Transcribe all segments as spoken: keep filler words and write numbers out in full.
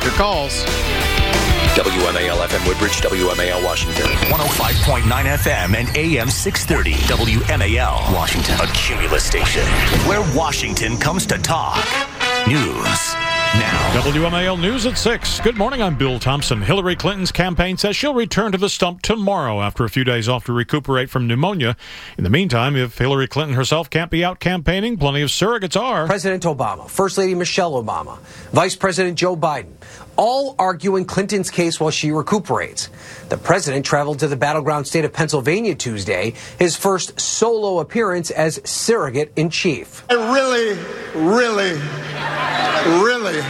your calls. W M A L F M Woodbridge, W M A L Washington. one oh five point nine F M and A M six thirty. W M A L Washington. A Cumulus station where Washington comes to talk. News now. W M A L News at six. Good morning, I'm Bill Thompson. Hillary Clinton's campaign says she'll return to the stump tomorrow after a few days off to recuperate from pneumonia. In the meantime, if Hillary Clinton herself can't be out campaigning, plenty of surrogates are. President Obama, First Lady Michelle Obama, Vice President Joe Biden, all arguing Clinton's case while she recuperates. The president traveled to the battleground state of Pennsylvania Tuesday, his first solo appearance as surrogate in chief. I really, really, really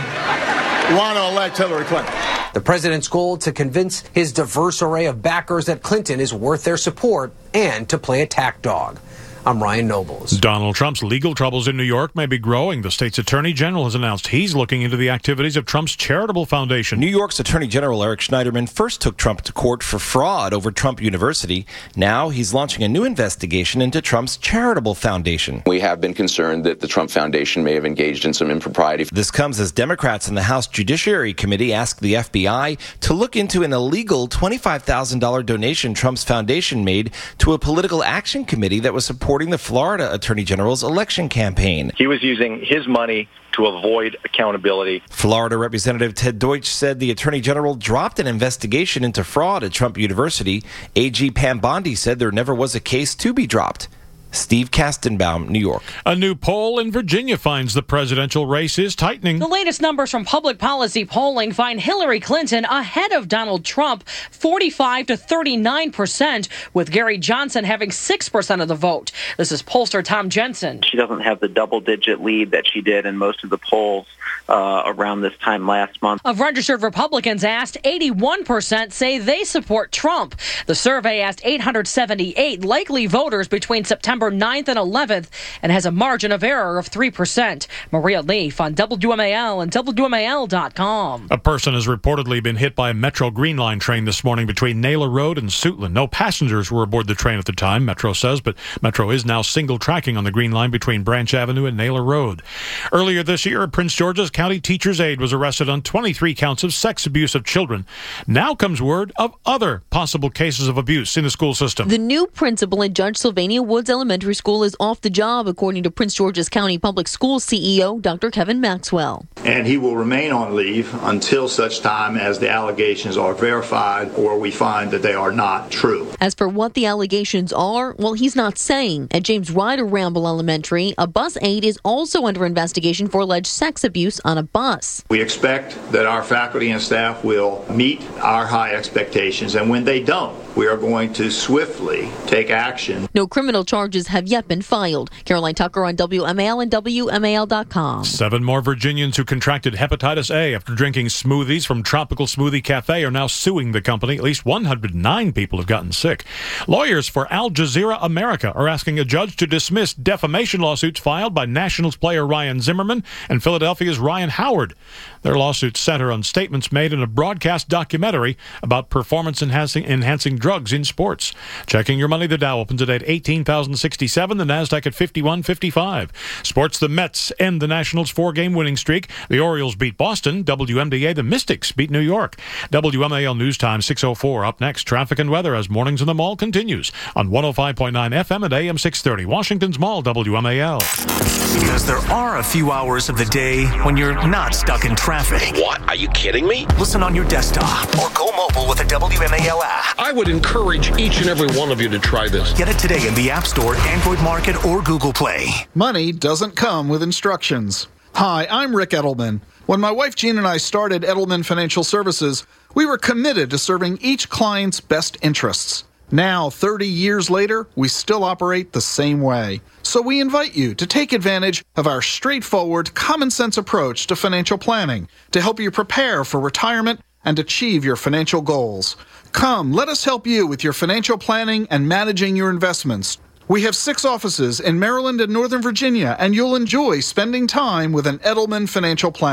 want to elect Hillary Clinton. The president's goal to convince his diverse array of backers that Clinton is worth their support and to play attack dog. I'm Ryan Nobles. Donald Trump's legal troubles in New York may be growing. The state's attorney general has announced he's looking into the activities of Trump's charitable foundation. New York's Attorney General Eric Schneiderman first took Trump to court for fraud over Trump University. Now he's launching a new investigation into Trump's charitable foundation. We have been concerned that the Trump Foundation may have engaged in some impropriety. This comes as Democrats in the House Judiciary Committee asked the F B I to look into an illegal twenty-five thousand dollars donation Trump's foundation made to a political action committee that was supporting the Florida Attorney General's election campaign. He was using his money to avoid accountability. Florida Representative Ted Deutsch said the Attorney General dropped an investigation into fraud at Trump University. A G Pam Bondi said there never was a case to be dropped. Steve Kastenbaum, New York. A new poll in Virginia finds the presidential race is tightening. The latest numbers from public policy polling find Hillary Clinton ahead of Donald Trump, forty-five to thirty-nine percent, with Gary Johnson having six percent of the vote. This is pollster Tom Jensen. She doesn't have the double-digit lead that she did in most of the polls uh, around this time last month. Of registered Republicans asked, eighty-one percent say they support Trump. The survey asked eight hundred seventy-eight likely voters between September ninth and eleventh and has a margin of error of three percent. Maria Leaf on W M A L and W M A L dot com. A person has reportedly been hit by a Metro Green Line train this morning between Naylor Road and Suitland. No passengers were aboard the train at the time, Metro says, but Metro is now single tracking on the Green Line between Branch Avenue and Naylor Road. Earlier this year, Prince George's County Teacher's Aide was arrested on twenty-three counts of sex abuse of children. Now comes word of other possible cases of abuse in the school system. The new principal at Judge Sylvania Woods Elementary School is off the job, according to Prince George's County Public Schools C E O, Doctor Kevin Maxwell. And he will remain on leave until such time as the allegations are verified or we find that they are not true. As for what the allegations are, well, he's not saying. At James Ryder Ramble Elementary, a bus aide is also under investigation for alleged sex abuse on a bus. We expect that our faculty and staff will meet our high expectations, and when they don't, we are going to swiftly take action. No criminal charges have yet been filed. Caroline Tucker on W M A L and W M A L dot com. Seven more Virginians who contracted hepatitis A after drinking smoothies from Tropical Smoothie Cafe are now suing the company. At least one hundred nine people have gotten sick. Lawyers for Al Jazeera America are asking a judge to dismiss defamation lawsuits filed by Nationals player Ryan Zimmerman and Philadelphia's Ryan Howard. Their lawsuits center on statements made in a broadcast documentary about performance-enhancing enhancing drugs in sports. Checking your money, the Dow opens today at eighteen thousand sixty-seven, the Nasdaq at fifty-one fifty-five. Sports, the Mets end the Nationals' four-game winning streak. The Orioles beat Boston. W M D A, the Mystics beat New York. W M A L News Time six oh four. Up next, traffic and weather as Mornings in the Mall continues on one oh five point nine F M and A M six thirty. Washington's Mall, W M A L. Because there are a few hours of the day when you're not stuck in traffic. What? Are you kidding me? Listen on your desktop or go mobile with the W M A L app. I would encourage each and every one of you to try this. Get it today in the App Store, Android Market, or Google Play. Money doesn't come with instructions. Hi, I'm Rick Edelman. When my wife Jean and I started Edelman Financial Services, we were committed to serving each client's best interests. Now, thirty years later, we still operate the same way. So we invite you to take advantage of our straightforward, common-sense approach to financial planning to help you prepare for retirement and achieve your financial goals. Come, let us help you with your financial planning and managing your investments. We have six offices in Maryland and Northern Virginia, and you'll enjoy spending time with an Edelman financial planner.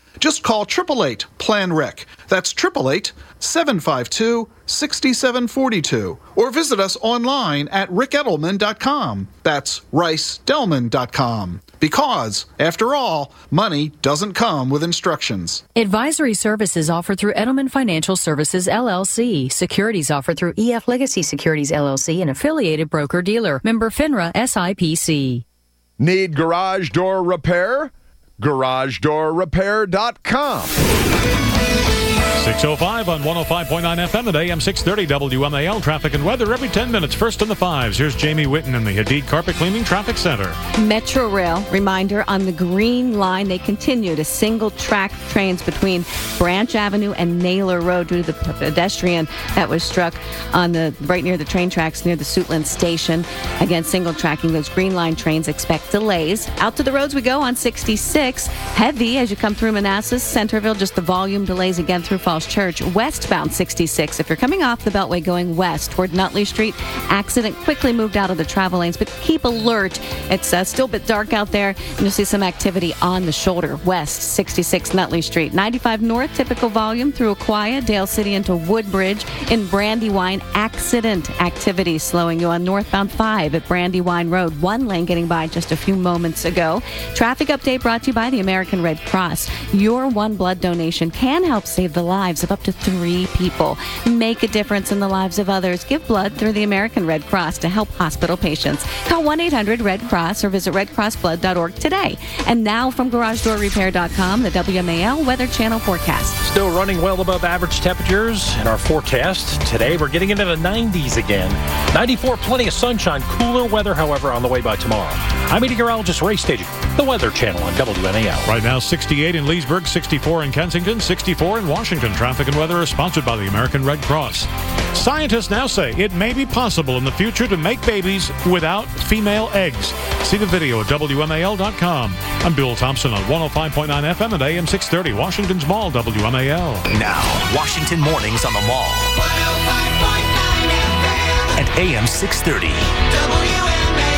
Just call eight eight eight, plan R E C. That's eight eight eight, seven five two, six seven four two. Or visit us online at rick edelman dot com. That's rice delman dot com. Because, after all, money doesn't come with instructions. Advisory services offered through Edelman Financial Services, L L C. Securities offered through E F Legacy Securities, L L C, an affiliated broker-dealer. Member FINRA, S I P C. Need garage door repair? garage door repair dot com. six oh five on one oh five point nine F M at A M six thirty W M A L. Traffic and weather every ten minutes. First in the fives. Here's Jamie Whitten in the Hadid Carpet Cleaning Traffic Center. Metro Rail, reminder on the Green Line, they continue to single track trains between Branch Avenue and Naylor Road due to the pedestrian that was struck on the right near the train tracks near the Suitland Station. Again, single tracking those Green Line trains. Expect delays. Out to the roads we go on sixty-six. Heavy as you come through Manassas, Centerville, just the volume delays again through Falls Church. Westbound sixty-six. If you're coming off the Beltway going west toward Nutley Street, accident quickly moved out of the travel lanes, but keep alert. It's uh, still a bit dark out there, and you'll see some activity on the shoulder. West sixty-six Nutley Street. ninety-five north, typical volume through Aquia, Dale City into Woodbridge. In Brandywine, accident activity slowing you on northbound five at Brandywine Road. One lane getting by just a few moments ago. Traffic update brought to you by the American Red Cross. Your one blood donation can help save the lives of up to three people. Make a difference in the lives of others. Give blood through the American Red Cross to help hospital patients. Call one eight hundred red cross or visit red cross blood dot org today. And now from garage door repair dot com, the W M A L Weather Channel forecast. Still running well above average temperatures in our forecast. Today we're getting into the nineties again. ninety-four, plenty of sunshine. Cooler weather, however, on the way by tomorrow. I'm meteorologist Ray Staging, the Weather Channel on W M A L. Right now, sixty-eight in Leesburg, sixty-four in Kensington, sixty-four in Washington. Traffic and weather is sponsored by the American Red Cross. Scientists now say it may be possible in the future to make babies without female eggs. See the video at W M A L dot com. I'm Bill Thompson on one oh five point nine F M at A M six thirty, Washington's Mall, W M A L. Now, Washington Mornings on the Mall. one oh five point nine F M. At A M six thirty. W M A L.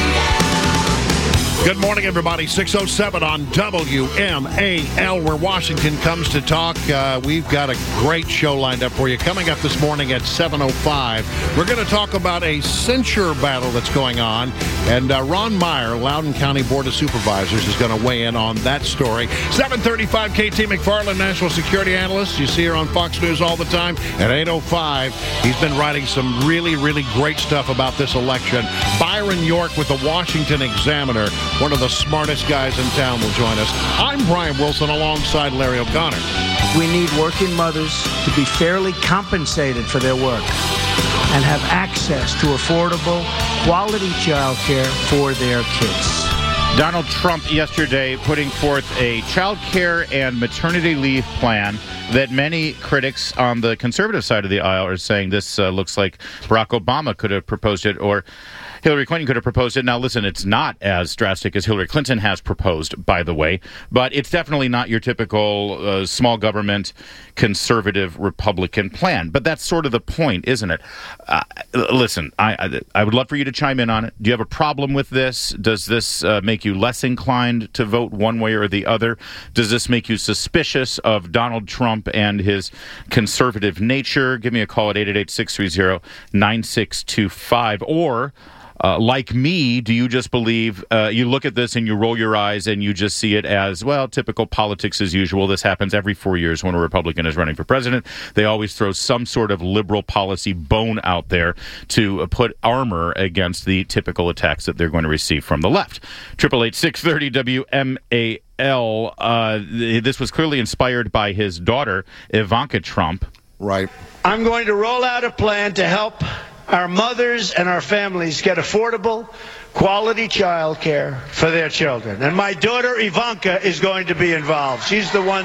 Good morning, everybody. six oh seven on W M A L, where Washington comes to talk. Uh, we've got a great show lined up for you. Coming up this morning at seven oh five, we're going to talk about a censure battle that's going on. And uh, Ron Meyer, Loudoun County Board of Supervisors, is going to weigh in on that story. seven thirty-five, K T McFarland, National Security Analyst. You see her on Fox News all the time. At eight oh five, he's been writing some really, really great stuff about this election. Byron York with the Washington Examiner, one of the smartest guys in town, will join us. I'm Brian Wilson alongside Larry O'Connor. We need working mothers to be fairly compensated for their work and have access to affordable, quality child care for their kids. Donald Trump yesterday putting forth a child care and maternity leave plan that many critics on the conservative side of the aisle are saying this uh, looks like Barack Obama could have proposed it, or Hillary Clinton could have proposed it. Now, listen, it's not as drastic as Hillary Clinton has proposed, by the way, but it's definitely not your typical uh, small government conservative Republican plan. But that's sort of the point, isn't it? Uh, listen, I, I I would love for you to chime in on it. Do you have a problem with this? Does this uh, make you less inclined to vote one way or the other? Does this make you suspicious of Donald Trump and his conservative nature? Give me a call at eight eight eight, six three zero, nine six two five. Or Uh, like me, do you just believe, uh, you look at this and you roll your eyes and you just see it as, well, typical politics as usual. This happens every four years when a Republican is running for president. They always throw some sort of liberal policy bone out there to uh, put armor against the typical attacks that they're going to receive from the left. eight eight eight, six thirty, W M A L. Uh, th- this was clearly inspired by his daughter, Ivanka Trump. Right. I'm going to roll out a plan to help our mothers and our families get affordable, quality child care for their children. And my daughter Ivanka is going to be involved. She's the one.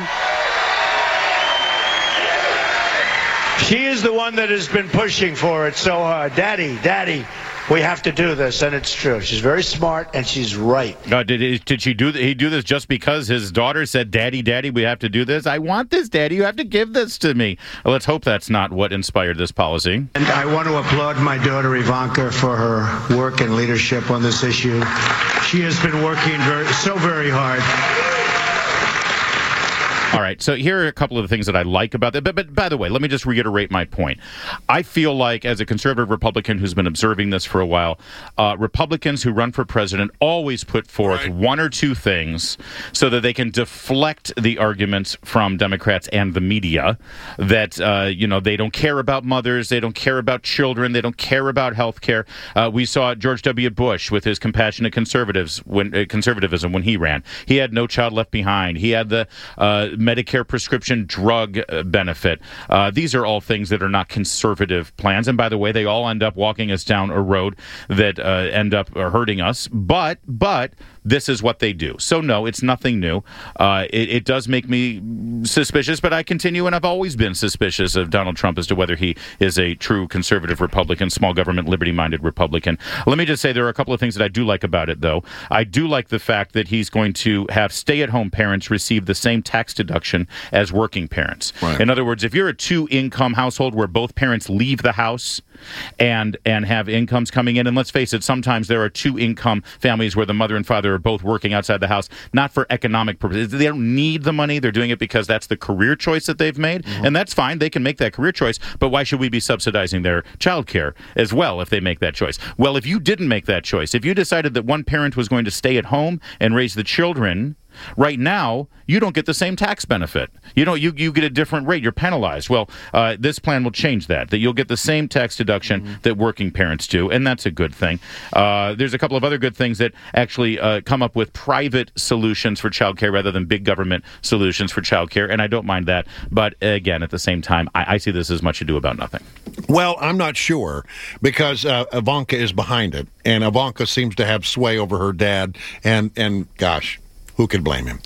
She is the one that has been pushing for it so hard. Daddy, Daddy, we have to do this, and it's true. She's very smart, and she's right. Uh, did did she do he do this just because his daughter said, "Daddy, Daddy, we have to do this"? I want this, Daddy. You have to give this to me. Well, let's hope that's not what inspired this policy. And I want to applaud my daughter Ivanka for her work and leadership on this issue. She has been working very, so very hard. All right. So here are a couple of the things that I like about that. But, but by the way, let me just reiterate my point. I feel like, as a conservative Republican who's been observing this for a while, uh, Republicans who run for president always put forth right. one or two things so that they can deflect the arguments from Democrats and the media that, uh, you know, they don't care about mothers, they don't care about children, they don't care about health care. Uh, we saw George W. Bush with his compassionate conservatives when uh, conservatism when he ran. He had No Child Left Behind. He had the uh, Medicare prescription drug uh, benefit. Uh, these are all things that are not conservative plans. And by the way, they all end up walking us down a road that uh, end up hurting us. But, but this is what they do. So no, it's nothing new. Uh, it, it does make me suspicious, but I continue, and I've always been suspicious of Donald Trump as to whether he is a true conservative Republican, small government, liberty-minded Republican. Let me just say there are a couple of things that I do like about it, though. I do like the fact that he's going to have stay-at-home parents receive the same tax deduction as working parents. Right. In other words, if you're a two-income household where both parents leave the house and and have incomes coming in, and let's face it, sometimes there are two-income families where the mother and father are both working outside the house, not for economic purposes. They don't need the money. They're doing it because that's the career choice that they've made, mm-hmm. and that's fine. They can make that career choice, but why should we be subsidizing their child care as well if they make that choice? Well, if you didn't make that choice, if you decided that one parent was going to stay at home and raise the children, right now, you don't get the same tax benefit. You know, you, you get a different rate. You're penalized. Well, uh, this plan will change that, that you'll get the same tax deduction mm-hmm. that working parents do, and that's a good thing. Uh, there's a couple of other good things that actually uh, come up with private solutions for childcare rather than big government solutions for childcare, and I don't mind that. But again, at the same time, I, I see this as much ado about nothing. Well, I'm not sure, because uh, Ivanka is behind it, and Ivanka seems to have sway over her dad, and, and gosh, who could blame him?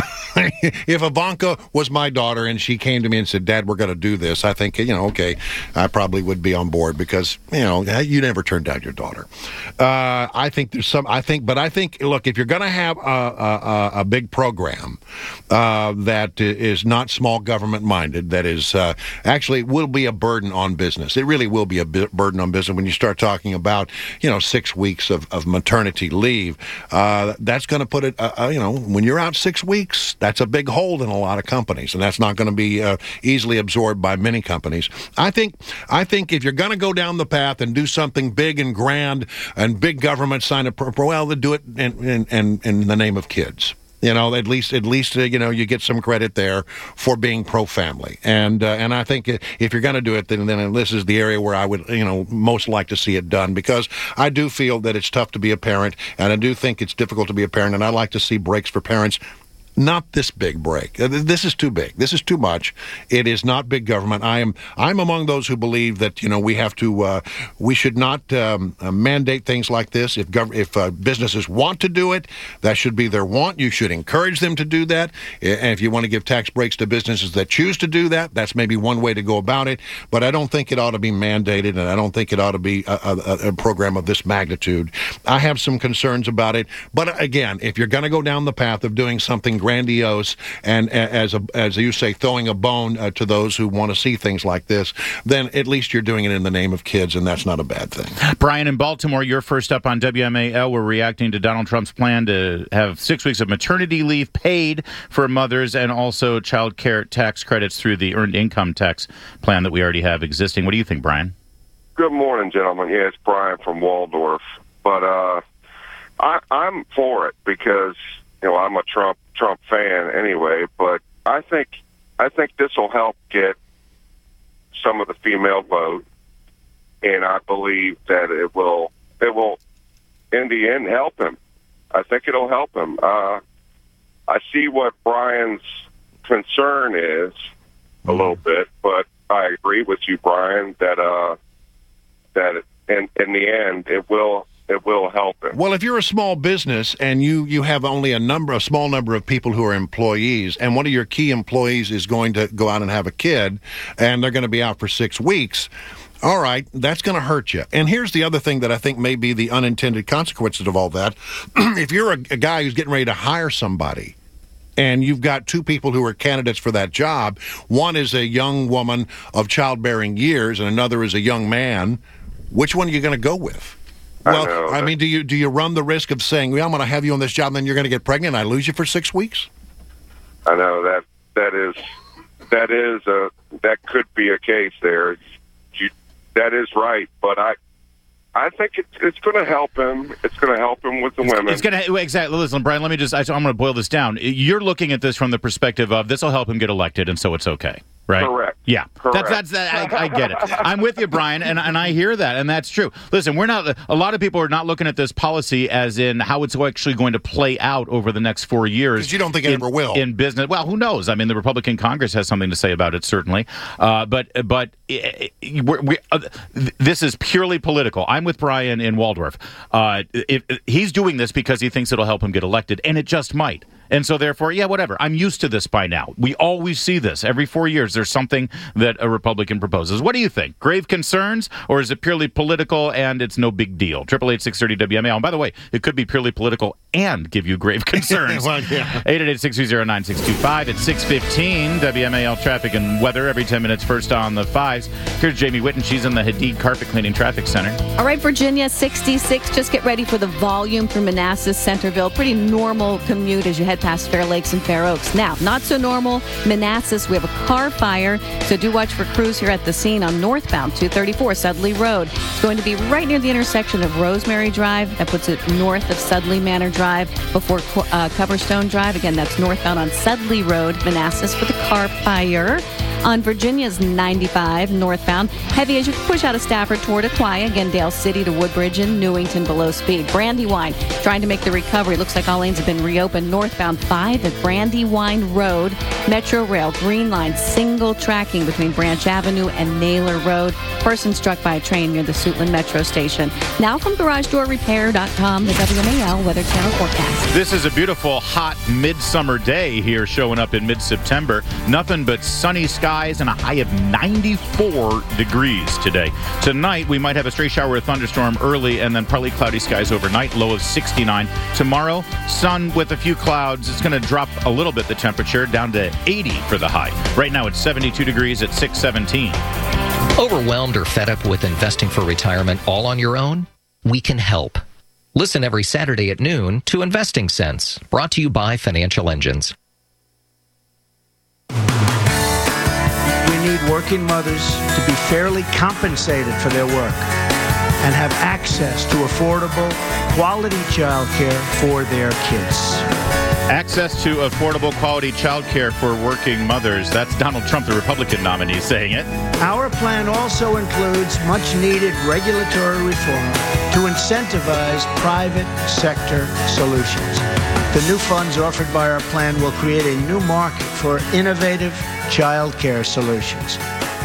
If Ivanka was my daughter and she came to me and said, Dad, we're going to do this, I think, you know, okay, I probably would be on board because, you know, you never turned down your daughter. Uh, I think there's some, I think, but I think, look, if you're going to have a, a, a big program uh, that is not small government minded, that is uh, actually will be a burden on business. It really will be a burden on business when you start talking about, you know, six weeks of, of maternity leave. Uh, that's going to put it, uh, you know, when you're out six weeks, that's a big hole in a lot of companies, and that's not going to be uh, easily absorbed by many companies. I think I think if you're going to go down the path and do something big and grand and big government sign a pro, well, then do it in, in, in, in the name of kids. You know, at least, at least, uh, you know, you get some credit there for being pro-family, and uh, and I think if you're going to do it, then then this is the area where I would, you know, most like to see it done, because I do feel that it's tough to be a parent, and I do think it's difficult to be a parent, and I like to see breaks for parents. Not this big break. This is too big. This is too much. It is not big government. I am. I'm among those who believe that, you know, we have to. Uh, we should not um, uh, mandate things like this. If gov- if uh, businesses want to do it, that should be their want. You should encourage them to do that. And if you want to give tax breaks to businesses that choose to do that, that's maybe one way to go about it. But I don't think it ought to be mandated, and I don't think it ought to be a, a, a program of this magnitude. I have some concerns about it. But again, if you're going to go down the path of doing something grandiose and, as a, as you say, throwing a bone uh, to those who want to see things like this, then at least you're doing it in the name of kids, and that's not a bad thing. Brian in Baltimore, you're first up on W M A L. We're reacting to Donald Trump's plan to have six weeks of maternity leave paid for mothers and also child care tax credits through the earned income tax plan that we already have existing. What do you think, Brian? Good morning, gentlemen. Yeah, it's Brian from Waldorf. But uh, I, I'm for it because, you know, I'm a Trump Trump fan anyway, but I think I think this will help get some of the female vote, and I believe that it will it will in the end help him. I think it'll help him. Uh, I see what Brian's concern is a little bit, but I agree with you, Brian, that uh, that in in the end it will. It will help him. Well, if you're a small business and you, you have only a number, a small number of people who are employees, and one of your key employees is going to go out and have a kid, and they're going to be out for six weeks, all right, that's going to hurt you. And here's the other thing that I think may be the unintended consequences of all that. If you're a, a guy who's getting ready to hire somebody, and you've got two people who are candidates for that job, one is a young woman of childbearing years, and another is a young man, which one are you going to go with? Well, I, know, I mean, do you do you run the risk of saying, well, I'm going to have you on this job, and then you're going to get pregnant, and I lose you for six weeks? I know that that is that is a that could be a case there. You, that is right, but I. I think it's, it's going to help him. It's going to help him with the women. It's going to exactly. Listen, Brian. Let me just. I, I'm going to boil this down. You're looking at this from the perspective of this will help him get elected, and so it's okay, right? Correct. Yeah, Correct. that's that's. That, I, I get it. I'm with you, Brian, and and I hear that, and that's true. Listen, we're not. A lot of people are not looking at this policy as in how it's actually going to play out over the next four years. Because you don't think it in, ever will in business. Well, who knows? I mean, the Republican Congress has something to say about it, certainly. Uh, but but it, it, we're, we, uh, this is purely political. I'm with Brian in Waldorf. Uh, if, if he's doing this because he thinks it'll help him get elected, and it just might. And so, therefore, yeah, whatever. I'm used to this by now. We always see this. Every four years, there's something that a Republican proposes. What do you think? Grave concerns, or is it purely political and it's no big deal? Triple eight six thirty W M A L. And by the way, it could be purely political and give you grave concerns. Well, yeah. eight eight eight, six two zero, nine six two five at six fifteen. W M A L traffic and weather every ten minutes. First on the fives. Here's Jamie Whitten. She's in the Hadid Carpet Cleaning Traffic Center. All right, Virginia, sixty-six. Just get ready for the volume through Manassas, Centerville. Pretty normal commute as you head past Fair Lakes and Fair Oaks. Now, not so normal. Manassas, we have a car fire, so do watch for crews here at the scene on northbound two thirty-four Sudley Road. It's going to be right near the intersection of Rosemary Drive. That puts it north of Sudley Manor Drive before uh, Coverstone Drive. Again, that's northbound on Sudley Road, Manassas, for the car fire. On Virginia's ninety-five northbound, heavy as you push out of Stafford toward Aquia. Again, Dale City to Woodbridge and Newington below speed. Brandywine trying to make the recovery. Looks like all lanes have been reopened. Northbound five at Brandywine Road. Metro Rail Green Line single tracking between Branch Avenue and Naylor Road. Person struck by a train near the Suitland Metro Station. Now from Garage Door Repair dot com, the W M A L Weather Channel forecast. This is a beautiful, hot midsummer day here showing up in mid-September. Nothing but sunny skies and a high of ninety-four degrees today. Tonight, we might have a stray shower or thunderstorm early and then partly cloudy skies overnight, low of sixty-nine. Tomorrow, sun with a few clouds. It's going to drop a little bit the temperature down to eighty for the high. Right now, it's seventy-two degrees at six seventeen. Overwhelmed or fed up with investing for retirement all on your own? We can help. Listen every Saturday at noon to Investing Sense, brought to you by Financial Engines. We need working mothers to be fairly compensated for their work and have access to affordable, quality child care for their kids. Access to affordable quality child care for working mothers. That's Donald Trump, the Republican nominee, saying it. Our plan also includes much-needed regulatory reform to incentivize private sector solutions. The new funds offered by our plan will create a new market for innovative child care solutions.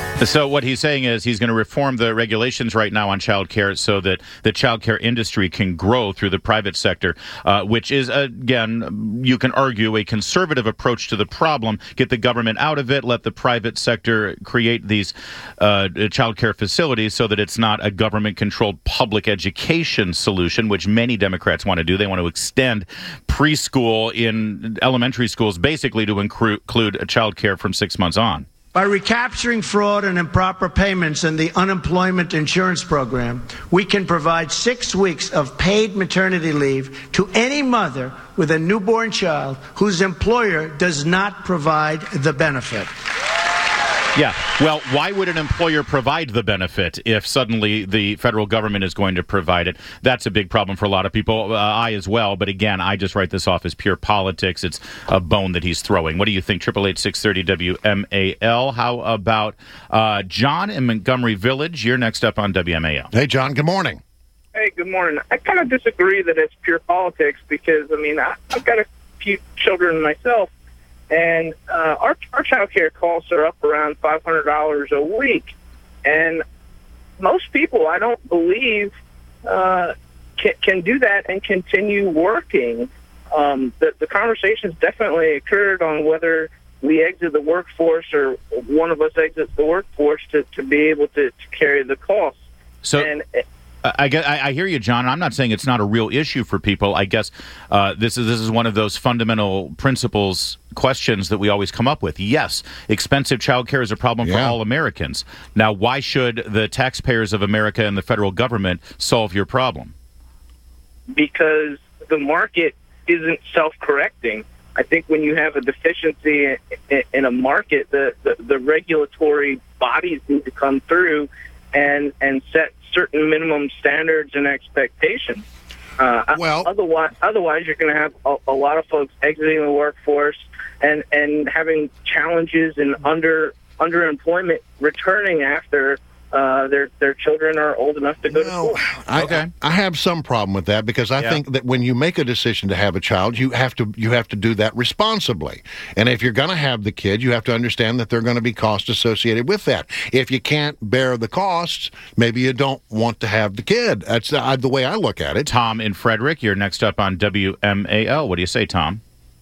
So what he's saying is he's going to reform the regulations right now on child care so that the child care industry can grow through the private sector, uh, which is, again, you can argue a conservative approach to the problem. Get the government out of it, let the private sector create these uh, child care facilities so that it's not a government-controlled public education solution, which many Democrats want to do. They want to extend preschool in elementary schools basically to include child care from six months on. By recapturing fraud and improper payments in the unemployment insurance program, we can provide six weeks of paid maternity leave to any mother with a newborn child whose employer does not provide the benefit. Yeah. Well, why would an employer provide the benefit if suddenly the federal government is going to provide it? That's a big problem for a lot of people. Uh, I as well. But again, I just write this off as pure politics. It's a bone that he's throwing. What do you think? triple eight six thirty W M A L. How about uh, John in Montgomery Village? You're next up on W M A L. Hey, John. Good morning. Hey, good morning. I kind of disagree that it's pure politics because, I mean, I, I've got a few children myself. And uh, our our child care costs are up around five hundred dollars a week. And most people, I don't believe, uh, can, can do that and continue working. Um, the, the conversations definitely occurred on whether we exit the workforce or one of us exits the workforce to, to be able to, to carry the costs. So. And, I, I, I hear you, John. I'm not saying it's not a real issue for people. I guess uh, this is this is one of those fundamental principles questions that we always come up with. Yes, expensive child care is a problem yeah. for all Americans. Now, why should the taxpayers of America and the federal government solve your problem? Because the market isn't self-correcting. I think when you have a deficiency in, in a market, the, the, the regulatory bodies need to come through and, and set certain minimum standards and expectations. Uh, well, otherwise, otherwise you're going to have a, a lot of folks exiting the workforce and, and having challenges and under underemployment returning after uh, their their children are old enough to go well, to school. I, okay. I have some problem with that because I yeah. think that when you make a decision to have a child, you have to you have to do that responsibly. And if you're going to have the kid, you have to understand that there are going to be costs associated with that. If you can't bear the costs, maybe you don't want to have the kid. That's the, the way I look at it. Tom in Frederick, you're next up on W M A L. What do you say, Tom?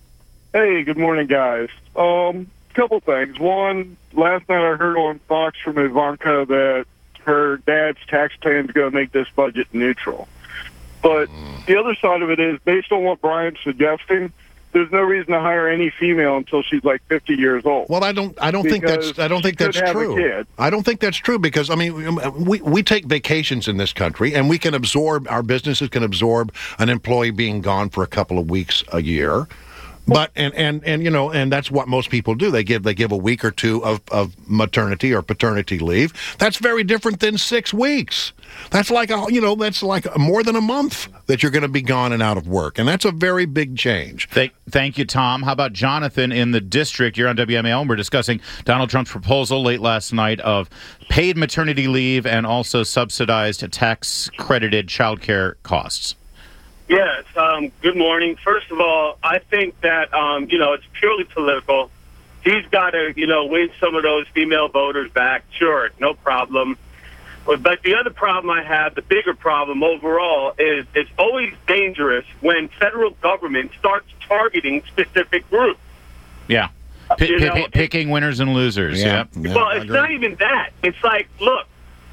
Hey, good morning, guys. Um, couple things. One, last night I heard on Fox from Ivanka that her dad's tax plan is going to make this budget neutral. But the other side of it is, based on what Brian's suggesting, there's no reason to hire any female until she's like fifty years old. Well, I don't. I don't think that's. I don't think that's true. I don't think that's true because I mean, we we take vacations in this country, and we can absorb. Our businesses can absorb an employee being gone for a couple of weeks a year. But and, and, and you know and that's what most people do. They give they give a week or two of, of maternity or paternity leave. That's very different than six weeks. That's like a you know that's like more than a month that you're going to be gone and out of work, and that's a very big change. Thank, thank you, Tom. How about Jonathan in the district? You're on W M A L, and we're discussing Donald Trump's proposal late last night of paid maternity leave and also subsidized tax credited child care costs. Yes, um, good morning. First of all, I think that, um, you know, it's purely political. He's got to, you know, win some of those female voters back. Sure, no problem. But, but the other problem I have, the bigger problem overall, is it's always dangerous when federal government starts targeting specific groups. Yeah, P- you p- know, p- picking winners and losers. Yeah. yeah. Well, it's not even that. It's like, look,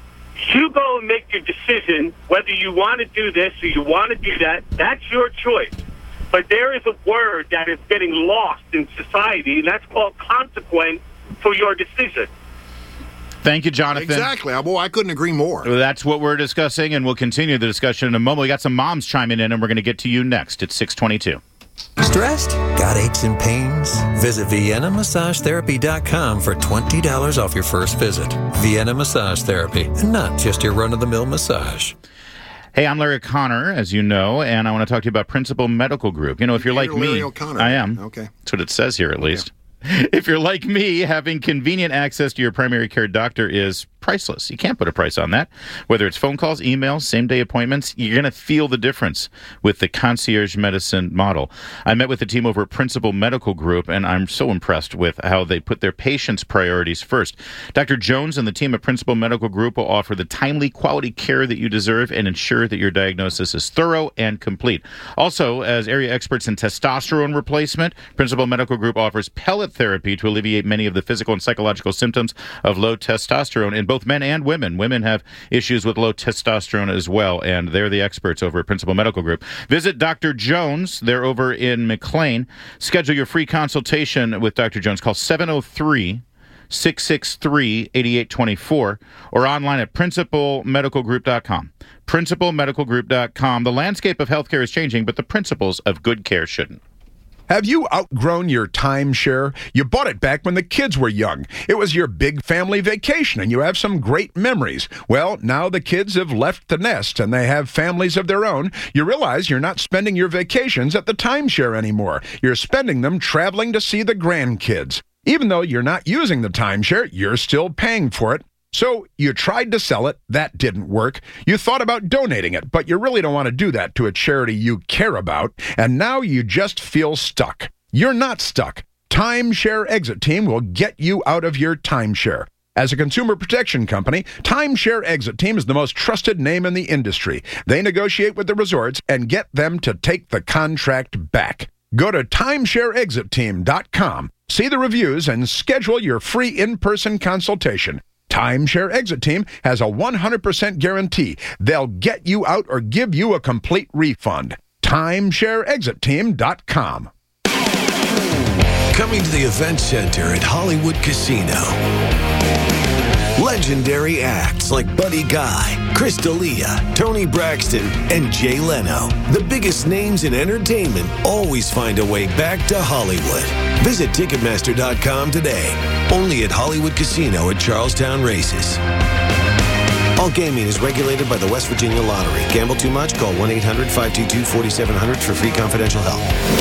you go and make your decision whether you want to do this or you want to do that. That's your choice. But there is a word that is getting lost in society, and that's called consequence for your decision. Thank you, Jonathan. Exactly. Boy, I couldn't agree more. That's what we're discussing, and we'll continue the discussion in a moment. We got some moms chiming in, and we're going to get to you next at six twenty-two. Stressed? Got aches and pains? Visit Vienna Massage Therapy dot com for twenty dollars off your first visit. Vienna Massage Therapy, and not just your run-of-the-mill massage. Hey, I'm Larry O'Connor, as you know, and I want to talk to you about Principal Medical Group. You know, if you're like Larry me, O'Connor. I am. Okay. That's what it says here, at least. Yeah. If you're like me, having convenient access to your primary care doctor is priceless. You can't put a price on that. Whether it's phone calls, emails, same-day appointments, you're going to feel the difference with the concierge medicine model. I met with the team over at Principal Medical Group, and I'm so impressed with how they put their patients' priorities first. Doctor Jones and the team at Principal Medical Group will offer the timely, quality care that you deserve and ensure that your diagnosis is thorough and complete. Also, as area experts in testosterone replacement, Principal Medical Group offers pellet therapy to alleviate many of the physical and psychological symptoms of low testosterone in both men and women. Women have issues with low testosterone as well, and they're the experts over at Principal Medical Group. Visit Doctor Jones. They're over in McLean. Schedule your free consultation with Doctor Jones. Call seven oh three, six six three, eight eight two four or online at principal medical group dot com. principal medical group dot com. The landscape of healthcare is changing, but the principles of good care shouldn't. Have you outgrown your timeshare? You bought it back when the kids were young. It was your big family vacation, and you have some great memories. Well, now the kids have left the nest, and they have families of their own. You realize you're not spending your vacations at the timeshare anymore. You're spending them traveling to see the grandkids. Even though you're not using the timeshare, you're still paying for it. So you tried to sell it, that didn't work. You thought about donating it, but you really don't want to do that to a charity you care about, and now you just feel stuck. You're not stuck. Timeshare Exit Team will get you out of your timeshare. As a consumer protection company, Timeshare Exit Team is the most trusted name in the industry. They negotiate with the resorts and get them to take the contract back. Go to timeshare exit team dot com, see the reviews, and schedule your free in-person consultation. Timeshare Exit Team has a one hundred percent guarantee. They'll get you out or give you a complete refund. timeshare exit team dot com. Coming to the Event Center at Hollywood Casino. legendary acts like Buddy Guy, Chris D'Elia, Tony Braxton, and Jay Leno. The biggest names in entertainment always find a way back to Hollywood. Visit Ticketmaster dot com today. Only at Hollywood Casino at Charlestown Races. All gaming is regulated by the West Virginia Lottery. Gamble too much? Call one eight hundred five two two four seven zero zero for free confidential help.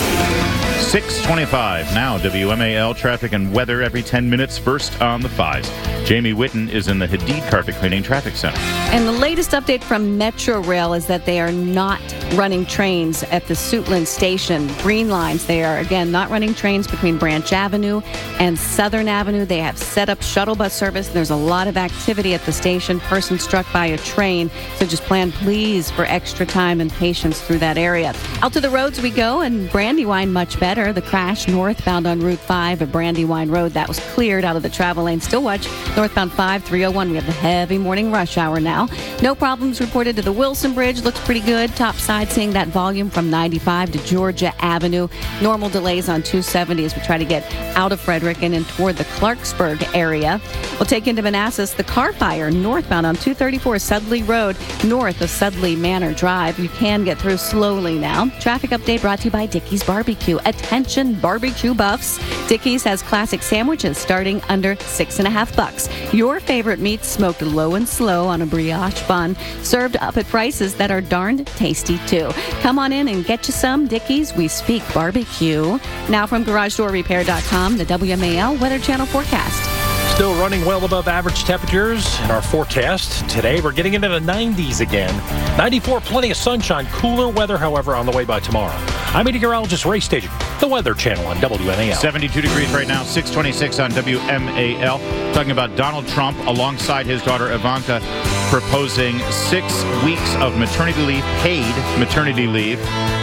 six twenty-five now, W M A L traffic and weather every ten minutes. First on the fives. Jamie Witten is in the Hadid Carpet Cleaning Traffic Center. And the latest update from Metro Rail is that they are not running trains at the Suitland Station. Green lines, they are, again, not running trains between Branch Avenue and Southern Avenue. They have set up shuttle bus service. There's a lot of activity at the station. Person struck by a train. So just plan, please, for extra time and patience through that area. Out to the roads we go, and Brandywine much better. The crash northbound on Route five at Brandywine Road, that was cleared out of the travel lane. Still watch northbound five three oh one. We have the heavy morning rush hour now. No problems reported to the Wilson Bridge. Looks pretty good. Top side seeing that volume from ninety-five to Georgia Avenue. Normal delays on two seventy as we try to get out of Frederick and in toward the Clarksburg area. We'll take into Manassas the car fire northbound on two thirty-four Sudley Road, north of Sudley Manor Drive. You can get through slowly now. Traffic update brought to you by Dickey's Barbecue. Attention barbecue buffs. Dickey's has classic sandwiches starting under six and a half bucks. Your favorite meats smoked low and slow on a brioche bun, served up at prices that are darned tasty too. Come on in and get you some Dickey's. We speak barbecue. Now from Garage Door Repair dot com, the W M A L Weather Channel forecast. Still running well above average temperatures in our forecast. Today, we're getting into the nineties again. ninety-four, plenty of sunshine. Cooler weather, however, on the way by tomorrow. I'm meteorologist Ray Staging, the Weather Channel on W M A L. seventy-two degrees right now, six twenty-six on W M A L. Talking about Donald Trump alongside his daughter Ivanka proposing six weeks of maternity leave, paid maternity leave,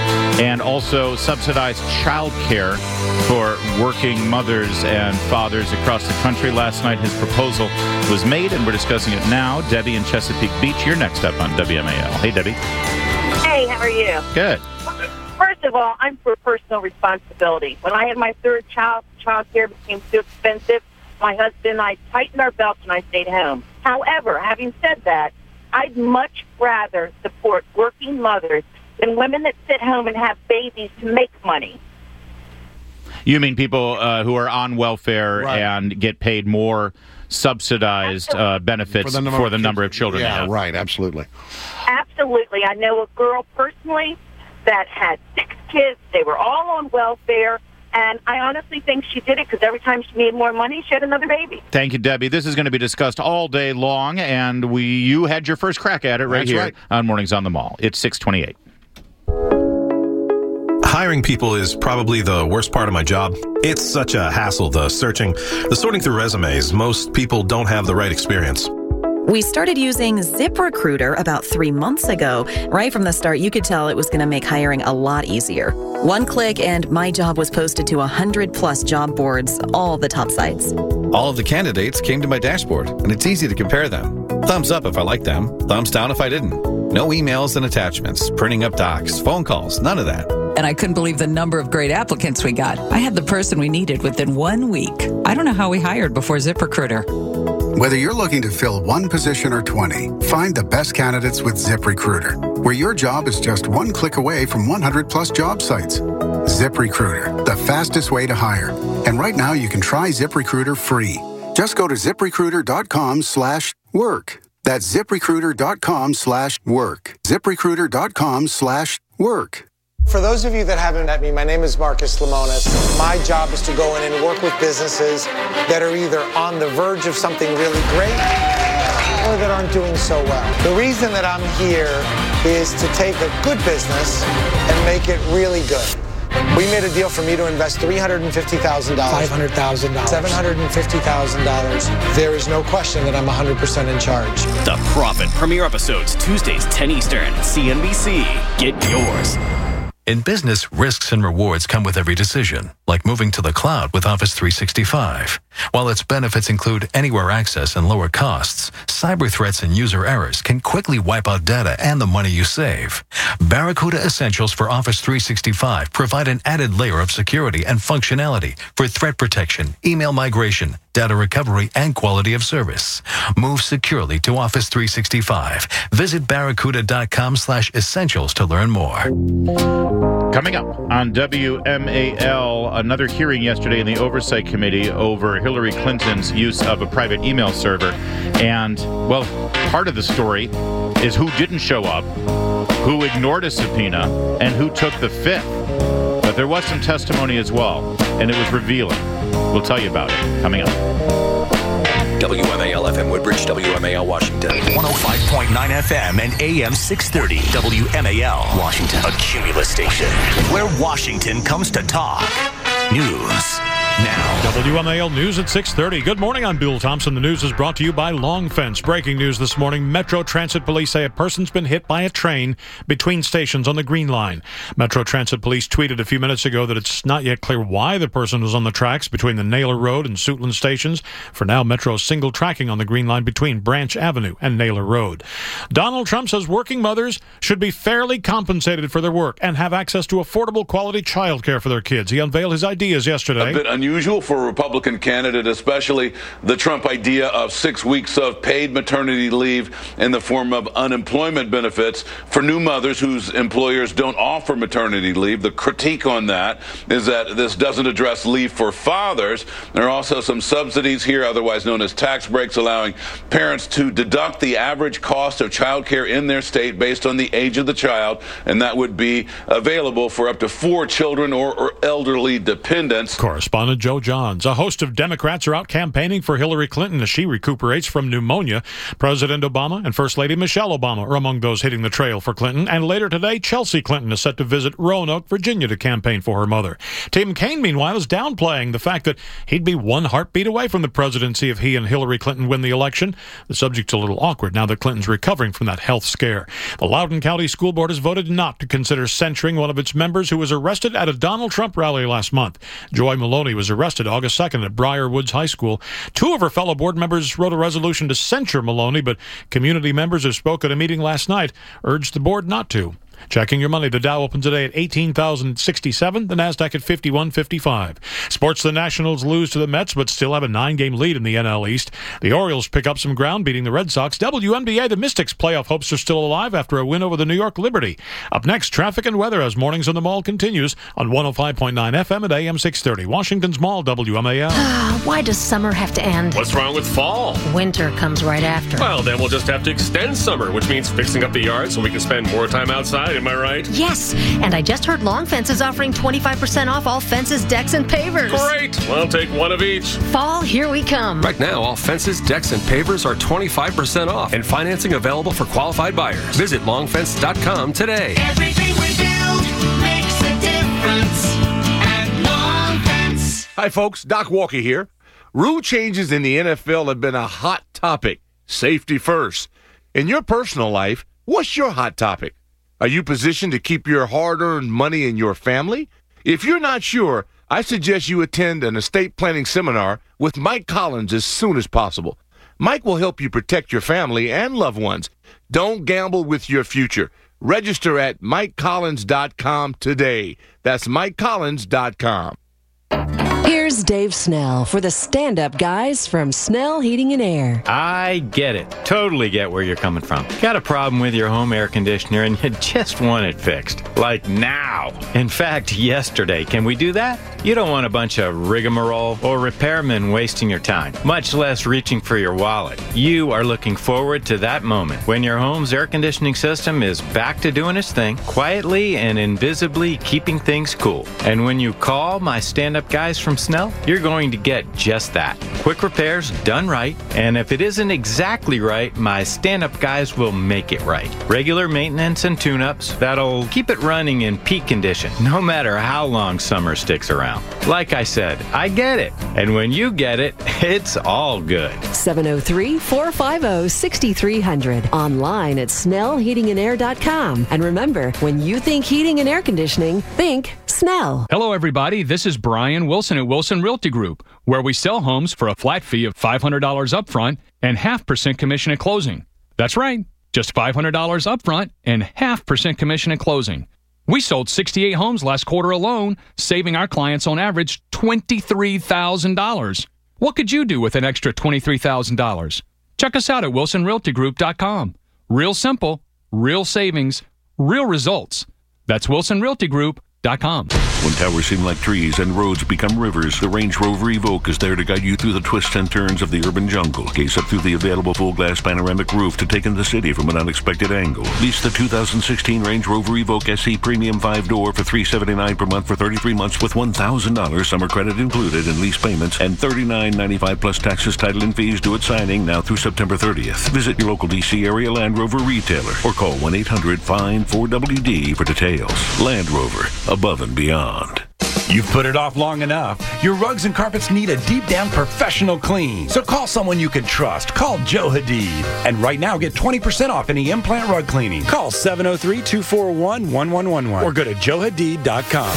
and also subsidized child care for working mothers and fathers across the country. Last night, his proposal was made, and we're discussing it now. Debbie in Chesapeake Beach, you're next up on W M A L. Hey, Debbie. Hey, how are you? Good. First of all, I'm for personal responsibility. When I had my third child, child care became too expensive. My husband and I tightened our belts and I stayed home. However, having said that, I'd much rather support working mothers than women that sit home and have babies to make money. You mean people uh, who are on welfare Right. and get paid more subsidized uh, benefits for the number, for the of, number of children? Yeah, they have. right, absolutely. Absolutely. I know a girl personally that had six kids. They were all on welfare. And I honestly think she did it because every time she made more money, she had another baby. Thank you, Debbie. This is going to be discussed all day long, and we you had your first crack at it right That's here right. on Mornings on the Mall. It's six twenty-eight. Hiring people is probably the worst part of my job. It's such a hassle, the searching, the sorting through resumes. Most people don't have the right experience. We started using ZipRecruiter about three months ago. Right from the start, you could tell it was going to make hiring a lot easier. One click and my job was posted to one hundred plus job boards, all the top sites. All of the candidates came to my dashboard, and it's easy to compare them. Thumbs up if I liked them, thumbs down if I didn't. No emails and attachments, printing up docs, phone calls, none of that. And I couldn't believe the number of great applicants we got. I had the person we needed within one week. I don't know how we hired before ZipRecruiter. Whether you're looking to fill one position or twenty, find the best candidates with ZipRecruiter, where your job is just one click away from one hundred plus job sites. ZipRecruiter, the fastest way to hire. And right now you can try ZipRecruiter free. Just go to ZipRecruiter.com slash work. That's ZipRecruiter.com slash work. ZipRecruiter.com slash work. For those of you that haven't met me, my name is Marcus Lemonis. My job is to go in and work with businesses that are either on the verge of something really great or that aren't doing so well. The reason that I'm here is to take a good business and make it really good. We made a deal for me to invest three hundred fifty thousand dollars. five hundred thousand dollars. seven hundred fifty thousand dollars. There is no question that I'm one hundred percent in charge. The Profit premiere episodes, Tuesdays, ten Eastern, C N B C. Get yours. In business, risks and rewards come with every decision, like moving to the cloud with Office three sixty-five. While its benefits include anywhere access and lower costs, cyber threats and user errors can quickly wipe out data and the money you save. Barracuda Essentials for Office three sixty-five provide an added layer of security and functionality for threat protection, email migration, data recovery, and quality of service. Move securely to Office three sixty-five. Visit barracuda.com slash essentials to learn more. Coming up on W M A L, another hearing yesterday in the Oversight Committee over Hillary Clinton's use of a private email server. And, well, part of the story is who didn't show up, who ignored a subpoena, and who took the fifth. But there was some testimony as well, and it was revealing. We'll tell you about it coming up. W M A L F M Woodbridge, W M A L Washington. one oh five point nine F M and A M six thirty. W M A L Washington. A Cumulus station where Washington comes to talk. News now. W M A L News at six thirty. Good morning, I'm Bill Thompson. The news is brought to you by Long Fence. Breaking news this morning. Metro Transit Police say a person's been hit by a train between stations on the Green Line. Metro Transit Police tweeted a few minutes ago that it's not yet clear why the person was on the tracks between the Naylor Road and Suitland stations. For now, Metro is single tracking on the Green Line between Branch Avenue and Naylor Road. Donald Trump says working mothers should be fairly compensated for their work and have access to affordable quality child care for their kids. He unveiled his ideas yesterday. A bit unusual for a Republican candidate, especially the Trump idea of six weeks of paid maternity leave in the form of unemployment benefits for new mothers whose employers don't offer maternity leave. The critique on that is that this doesn't address leave for fathers. There are also some subsidies here, otherwise known as tax breaks, allowing parents to deduct the average cost of child care in their state based on the age of the child, and that would be available for up to four children or, or elderly dependents. Correspondent Joe Johns. A host of Democrats are out campaigning for Hillary Clinton as she recuperates from pneumonia. President Obama and First Lady Michelle Obama are among those hitting the trail for Clinton. And later today, Chelsea Clinton is set to visit Roanoke, Virginia to campaign for her mother. Tim Kaine, meanwhile, is downplaying the fact that he'd be one heartbeat away from the presidency if he and Hillary Clinton win the election. The subject's a little awkward now that Clinton's recovering from that health scare. The Loudoun County School Board has voted not to consider censuring one of its members who was arrested at a Donald Trump rally last month. Joy Maloney was arrested August second at Briar Woods High School. Two of her fellow board members wrote a resolution to censure Maloney, but community members who spoke at a meeting last night urged the board not to. Checking your money, the Dow opens today at eighteen thousand sixty-seven, the Nasdaq at fifty-one fifty-five. Sports, the Nationals lose to the Mets, but still have a nine-game lead in the N L East. The Orioles pick up some ground, beating the Red Sox. W N B A, the Mystics' playoff hopes are still alive after a win over the New York Liberty. Up next, traffic and weather as Mornings on the Mall continues on one oh five point nine F M at A M six thirty. Washington's Mall, W M A L. Why does summer have to end? What's wrong with fall? Winter comes right after. Well, then we'll just have to extend summer, which means fixing up the yard so we can spend more time outside. Am I right? Yes, and I just heard Long Fence is offering twenty-five percent off all fences, decks, and pavers. Great! Well, I'll take one of each. Fall, here we come. Right now, all fences, decks, and pavers are twenty-five percent off, and financing available for qualified buyers. Visit long fence dot com today. Everything we build makes a difference at Long Fence. Hi, folks. Doc Walker here. Rule changes in the N F L have been a hot topic. Safety first. In your personal life, what's your hot topic? Are you positioned to keep your hard-earned money in your family? If you're not sure, I suggest you attend an estate planning seminar with Mike Collins as soon as possible. Mike will help you protect your family and loved ones. Don't gamble with your future. Register at mike collins dot com today. That's mike collins dot com. Here's Dave Snell for the stand-up guys from Snell Heating and Air. I get it. Totally get where you're coming from. Got a problem with your home air conditioner and you just want it fixed. Like now. In fact, yesterday. Can we do that? You don't want a bunch of rigmarole or repairmen wasting your time, much less reaching for your wallet. You are looking forward to that moment when your home's air conditioning system is back to doing its thing, quietly and invisibly keeping things cool. And when you call my stand-up guys from Snell, you're going to get just that. Quick repairs done right, and if it isn't exactly right, my stand-up guys will make it right. Regular maintenance and tune-ups that'll keep it running in peak condition, no matter how long summer sticks around. Like I said, I get it. And when you get it, it's all good. seven oh three, four five oh, six three zero zero. Online at snell heating and air dot com. And remember, when you think heating and air conditioning, think Snell. Hello, everybody. This is Brian Wilson at Wilson Realty Group, where we sell homes for a flat fee of five hundred dollars upfront and half percent commission at closing. That's right. Just five hundred dollars upfront and half percent commission at closing. We sold sixty-eight homes last quarter alone, saving our clients on average twenty-three thousand dollars. What could you do with an extra twenty-three thousand dollars? Check us out at wilson realty group dot com. Real simple, real savings, real results. That's wilson realty group dot com. When towers seem like trees and roads become rivers, the Range Rover Evoque is there to guide you through the twists and turns of the urban jungle. Gaze up through the available full-glass panoramic roof to take in the city from an unexpected angle. Lease the two thousand sixteen Range Rover Evoque S E Premium five-door for three hundred seventy-nine dollars per month for thirty-three months with one thousand dollars summer credit included in lease payments and thirty-nine ninety-five plus taxes, title, and fees due at signing now through September thirtieth. Visit your local D C area Land Rover retailer or call one eight hundred find four W D for details. Land Rover, above and beyond. You've put it off long enough. Your rugs and carpets need a deep down professional clean. So call someone you can trust. Call Joe Hadid. And right now get twenty percent off any implant rug cleaning. Call seven oh three, two four one, one one one one or go to joe hadid dot com.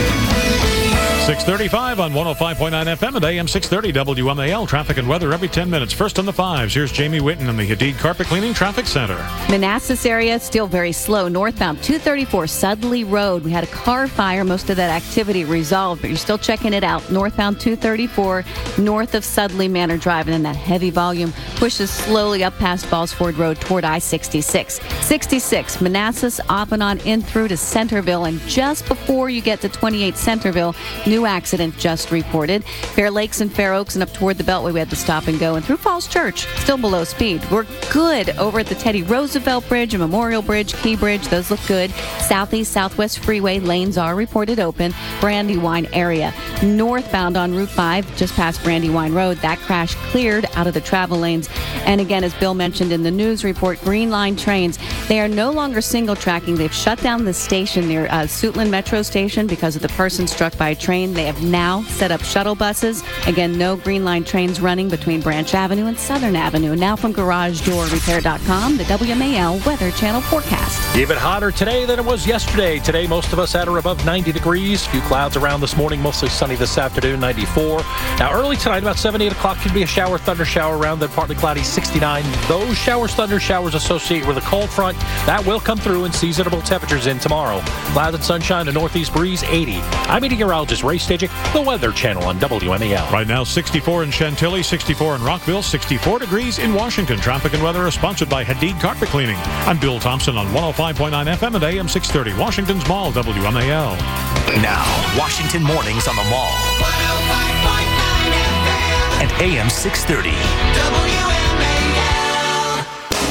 six thirty-five on one oh five point nine F M and A M six thirty W M A L. Traffic and weather every ten minutes. First on the fives. Here's Jamie Whitten in the Hadid Carpet Cleaning Traffic Center. Manassas area still very slow. Northbound two thirty-four Sudley Road. We had a car fire. Most of that activity resolved, but you're still checking it out. Northbound two thirty-four north of Sudley Manor Drive. And then that heavy volume pushes slowly up past Ballsford Road toward I sixty-six. sixty-six Manassas off and on in through to Centerville. And just before you get to twenty-eight Centerville, new accident just reported. Fair Lakes and Fair Oaks and up toward the Beltway, we had to stop and go. And through Falls Church, still below speed. We're good over at the Teddy Roosevelt Bridge and Memorial Bridge, Key Bridge. Those look good. Southeast, Southwest Freeway lanes are reported open. Brandywine area. Northbound on Route five, just past Brandywine Road. That crash cleared out of the travel lanes. And again, as Bill mentioned in the news report, Green Line trains, they are no longer single tracking. They've shut down the station near uh, Suitland Metro Station because of the person struck by a train. They have now set up shuttle buses. Again, no Green Line trains running between Branch Avenue and Southern Avenue. Now from garage door repair dot com, the W M A L Weather Channel forecast. Even hotter today than it was yesterday. Today, most of us at or above ninety degrees. A few clouds around this morning, mostly sunny this afternoon, ninety-four. Now, early tonight, about seven, eight o'clock, could be a shower, thunder shower around, then partly cloudy, sixty-nine. Those showers, thunder showers associated with a cold front. That will come through and seasonable temperatures in tomorrow. Clouds and sunshine, a northeast breeze, eighty. I'm meteorologist Ray Stajic, the Weather Channel on W M A L. Right now, sixty-four in Chantilly, sixty-four in Rockville, sixty-four degrees in Washington. Traffic and weather are sponsored by Hadid Carpet Cleaning. I'm Bill Thompson on one oh five point nine F M and A M six thirty. Washington's Mall, W M A L. Now, Washington Mornings on the Mall. one oh five point nine F M and A M six thirty. W M A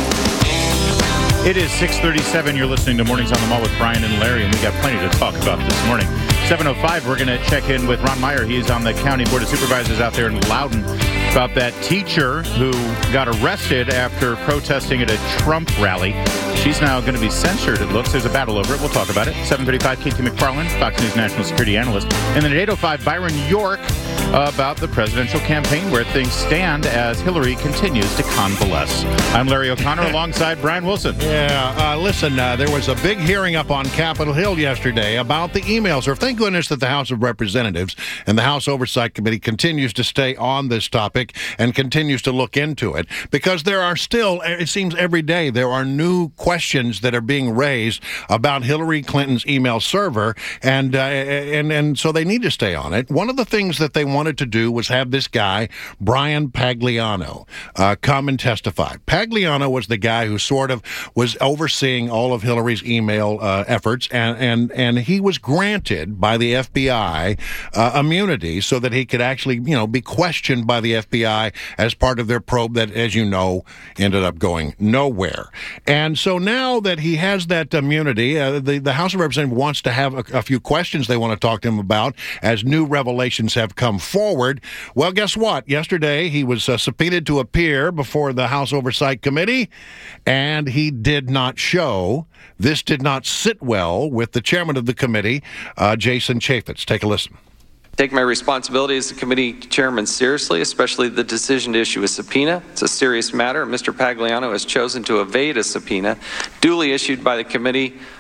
L. It is six thirty-seven. You're listening to Mornings on the Mall with Brian and Larry, and we got plenty to talk about this morning. seven oh five, we're going to check in with Ron Meyer. He's on the County Board of Supervisors out there in Loudoun about that teacher who got arrested after protesting at a Trump rally. She's now going to be censured, it looks. There's a battle over it. We'll talk about it. seven thirty-five, Katie McFarland, Fox News national security analyst. And then at eight oh five, Byron York about the presidential campaign, where things stand as Hillary continues to convalesce. I'm Larry O'Connor alongside Brian Wilson. Yeah, uh, listen, uh, there was a big hearing up on Capitol Hill yesterday about the emails. Or thank goodness that the House of Representatives and the House Oversight Committee continues to stay on this topic and continues to look into it, because there are still, it seems every day, there are new questions that are being raised about Hillary Clinton's email server, and uh, and and so they need to stay on it. One of the things that they wanted to do was have this guy, Brian Pagliano, uh, come and testify. Pagliano was the guy who sort of was overseeing all of Hillary's email uh, efforts, and, and, and he was granted by the F B I uh, immunity so that he could actually, you know, be questioned by the F B I as part of their probe that, as you know, ended up going nowhere. And so now that he has that immunity, uh, the, the House of Representatives wants to have a, a few questions they want to talk to him about as new revelations have come forward. Well, guess what? Yesterday, he was uh, subpoenaed to appear before the House Oversight Committee, and he did not show. This did not sit well with the chairman of the committee, uh, Jason Chaffetz. Take a listen. Take my responsibility as the committee chairman seriously, especially the decision to issue a subpoena. It's a serious matter. Mister Pagliano has chosen to evade a subpoena duly issued by the committee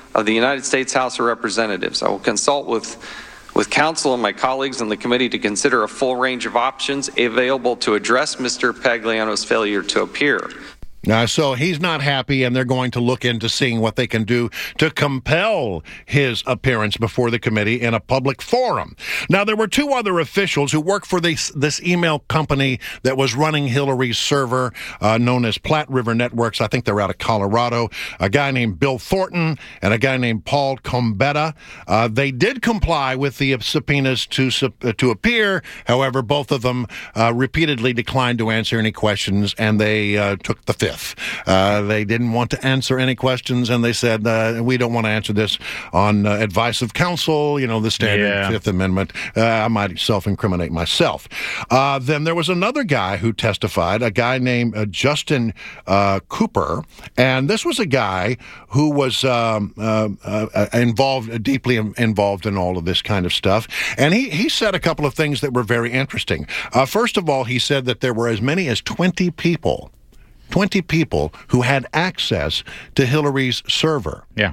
of the United States House of Representatives. I will consult with with counsel and my colleagues on the committee to consider a full range of options available to address Mister Pagliano's failure to appear. Uh, so he's not happy, and they're going to look into seeing what they can do to compel his appearance before the committee in a public forum. Now, there were two other officials who work for this, this email company that was running Hillary's server, uh, known as Platte River Networks. I think they're out of Colorado. A guy named Bill Thornton and a guy named Paul Combetta. Uh, they did comply with the subpoenas to, uh, to appear. However, both of them uh, repeatedly declined to answer any questions, and they uh, took the fifth. Uh, they didn't want to answer any questions, and they said, uh, we don't want to answer this on uh, advice of counsel, you know, the standard Yeah. Fifth Amendment. Uh, I might self-incriminate myself. Uh, then there was another guy who testified, a guy named uh, Justin uh, Cooper, and this was a guy who was um, uh, uh, involved, deeply involved in all of this kind of stuff, and he, he said a couple of things that were very interesting. Uh, first of all, he said that there were as many as twenty people twenty people who had access to Hillary's server. Yeah.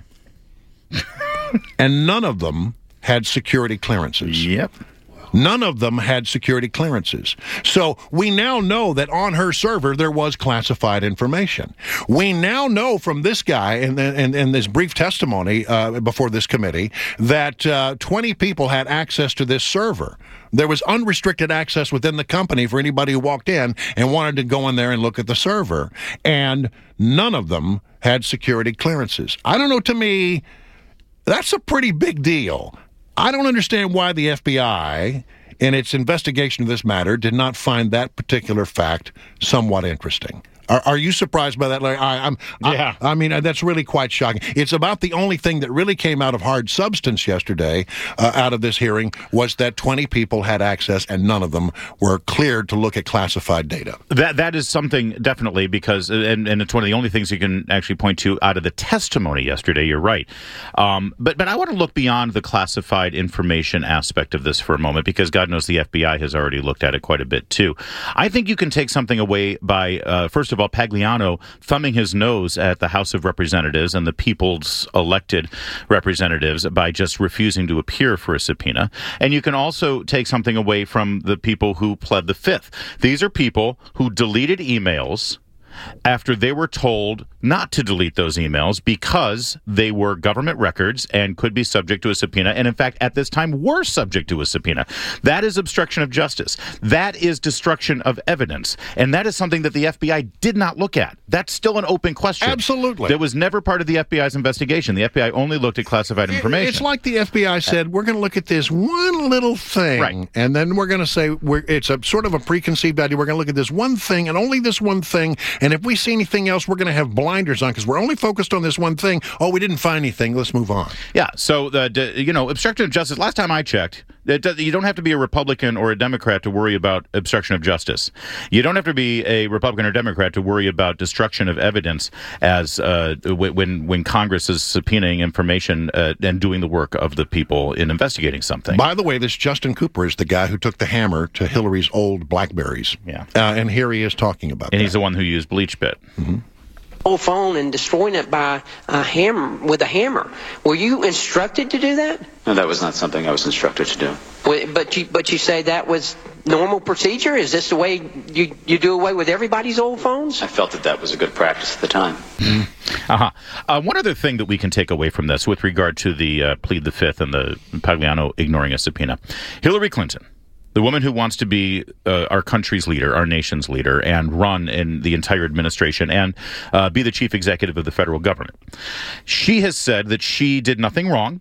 And none of them had security clearances. Yep. None of them had security clearances. So we now know that on her server there was classified information. We now know from this guy in, in, in this brief testimony uh, before this committee that uh, twenty people had access to this server. There was unrestricted access within the company for anybody who walked in and wanted to go in there and look at the server. And none of them had security clearances. I don't know, to me, that's a pretty big deal. I don't understand why the F B I, in its investigation of this matter, did not find that particular fact somewhat interesting. Are, are you surprised by that, Larry? I, I'm, yeah. I, I mean, that's really quite shocking. It's about the only thing that really came out of hard substance yesterday, uh, out of this hearing, was that twenty people had access and none of them were cleared to look at classified data. That That is something, definitely, because, and, and it's one of the only things you can actually point to out of the testimony yesterday, you're right. Um, but, but I want to look beyond the classified information aspect of this for a moment, because God knows the F B I has already looked at it quite a bit, too. I think you can take something away by, uh, first of all, Pagliano thumbing his nose at the House of Representatives and the people's elected representatives by just refusing to appear for a subpoena. And you can also take something away from the people who pled the fifth. These are people who deleted emails after they were told not to delete those emails because they were government records and could be subject to a subpoena, and in fact, at this time, were subject to a subpoena. That is obstruction of justice. That is destruction of evidence, and that is something that the F B I did not look at. That's still an open question. Absolutely. That was never part of the F B I's investigation. The F B I only looked at classified information. It's like the F B I said, we're going to look at this one little thing, right. and then we're going to say we're, it's a sort of a preconceived idea. We're going to look at this one thing and only this one thing, and if we see anything else, we're going to have blinders on because we're only focused on this one thing. Oh, we didn't find anything. Let's move on. Yeah, so, uh, d- you know, obstruction of justice, last time I checked, it does, you don't have to be a Republican or a Democrat to worry about obstruction of justice. You don't have to be a Republican or Democrat to worry about destruction of evidence as uh, when when Congress is subpoenaing information uh, and doing the work of the people in investigating something. By the way, this Justin Cooper is the guy who took the hammer to Hillary's old Blackberries. Yeah. Uh, and here he is talking about And that. he's the one who used Bleach Bit. Mm-hmm. Whole phone and destroying it by a hammer with a hammer. Were you instructed to do that? No, that was not something I was instructed to do. Well, But you but you say that was normal procedure? Is this the way you, you do away with everybody's old phones? I felt that that was a good practice at the time. Uh-huh. Uh, one other thing that we can take away from this with regard to the uh, plead the fifth and the Pagliano ignoring a subpoena. Hillary Clinton, the woman who wants to be uh, our country's leader, our nation's leader, and run in the entire administration and uh, be the chief executive of the federal government. She has said that she did nothing wrong.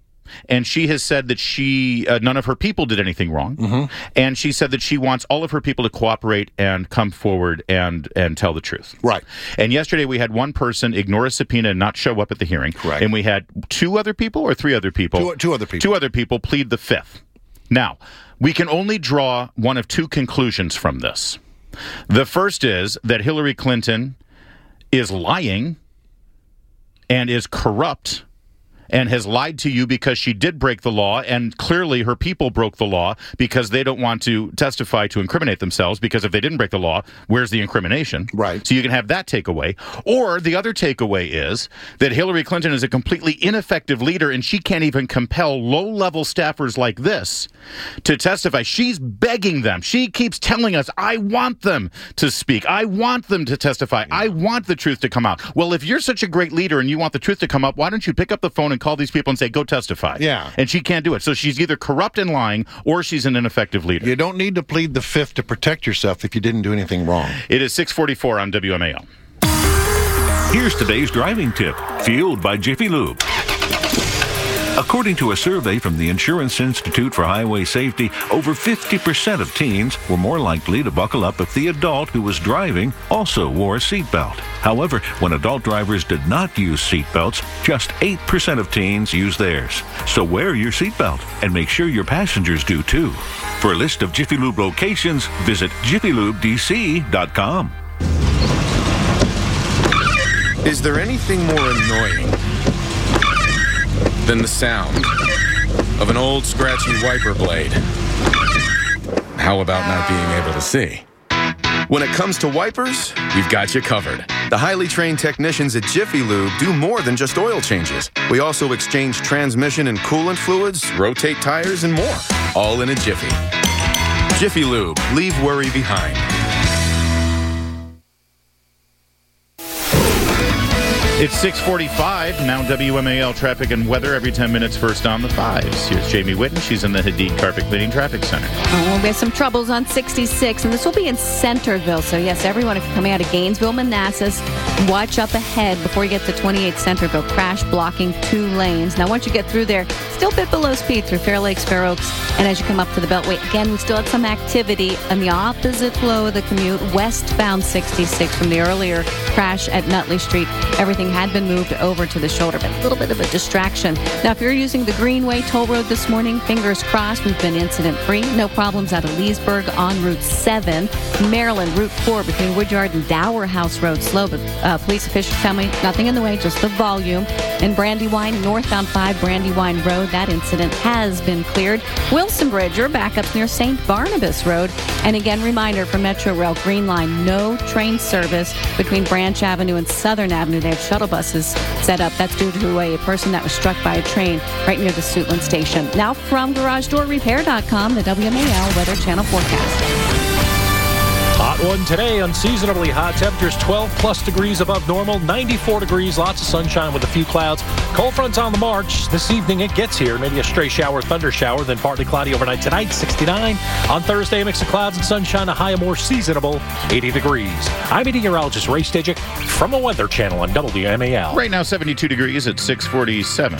And she has said that she, uh, none of her people did anything wrong. Mm-hmm. And she said that she wants all of her people to cooperate and come forward and, and tell the truth. Right. And yesterday we had one person ignore a subpoena and not show up at the hearing. Correct. And we had two other people or three other people? Two, two other people. Two other people plead the fifth. Now, we can only draw one of two conclusions from this. The first is that Hillary Clinton is lying and is corrupt and has lied to you because she did break the law, and clearly her people broke the law because they don't want to testify to incriminate themselves, because if they didn't break the law, where's the incrimination? Right. So you can have that takeaway. Or the other takeaway is that Hillary Clinton is a completely ineffective leader, and she can't even compel low-level staffers like this to testify. She's begging them. She keeps telling us, I want them to speak. I want them to testify. I want the truth to come out. Well, if you're such a great leader and you want the truth to come up, why don't you pick up the phone and call these people and say, go testify? Yeah. And she can't do it. So she's either corrupt and lying, or she's an ineffective leader. You don't need to plead the fifth to protect yourself if you didn't do anything wrong. It is six forty-four on W M A L. Here's today's driving tip, fueled by Jiffy Lube. According to a survey from the Insurance Institute for Highway Safety, over fifty percent of teens were more likely to buckle up if the adult who was driving also wore a seatbelt. However, when adult drivers did not use seatbelts, just eight percent of teens used theirs. So wear your seatbelt and make sure your passengers do too. For a list of Jiffy Lube locations, visit jiffy lube d c dot com. Is there anything more annoying than the sound of an old scratchy wiper blade? How about not being able to see? When it comes to wipers, we've got you covered. The highly trained technicians at Jiffy Lube do more than just oil changes. We also exchange transmission and coolant fluids, rotate tires, and more, all in a jiffy. Jiffy Lube, leave worry behind. It's six forty-five, now W M A L traffic and weather every ten minutes, first on the fives. Here's Jamie Whitten. She's in the Hadid Carpet Cleaning Traffic Center. Oh, we have some troubles on sixty-six, and this will be in Centerville. So, yes, everyone, if you're coming out of Gainesville, Manassas, watch up ahead before you get to twenty-eight Centerville. Crash blocking two lanes. Now, once you get through there, still a bit below speed through Fair Lakes, Fair Oaks, and as you come up to the Beltway, again, we still had some activity on the opposite flow of the commute, westbound sixty-six from the earlier crash at Nutley Street. Everything had been moved over to the shoulder, but a little bit of a distraction. Now, if you're using the Greenway Toll Road this morning, fingers crossed, we've been incident-free. No problems out of Leesburg on Route seven. Maryland, Route four between Woodyard and Dower House Road slow, but uh, police officials tell me nothing in the way, just the volume. In Brandywine, northbound five Brandywine Road, that incident has been cleared. Wilson Bridge, your backups near Saint Barnabas Road. And again, reminder for Metro Rail Green Line, no train service between Branch Avenue and Southern Avenue. They have shuttle buses set up. That's due to a person that was struck by a train right near the Suitland station. Now from Garage Door Repair dot com, the W M A L Weather Channel forecast. Hot one today, unseasonably hot. Temperatures twelve plus degrees above normal, ninety-four degrees, lots of sunshine with a few clouds. Cold fronts on the march. This evening it gets here. Maybe a stray shower, thunder shower, then partly cloudy overnight tonight, sixty-nine. On Thursday, a mix of clouds and sunshine, a high of more seasonable, eighty degrees. I'm meteorologist Ray Stidgick from the Weather Channel on W M A L. Right now, seventy-two degrees at six forty-seven.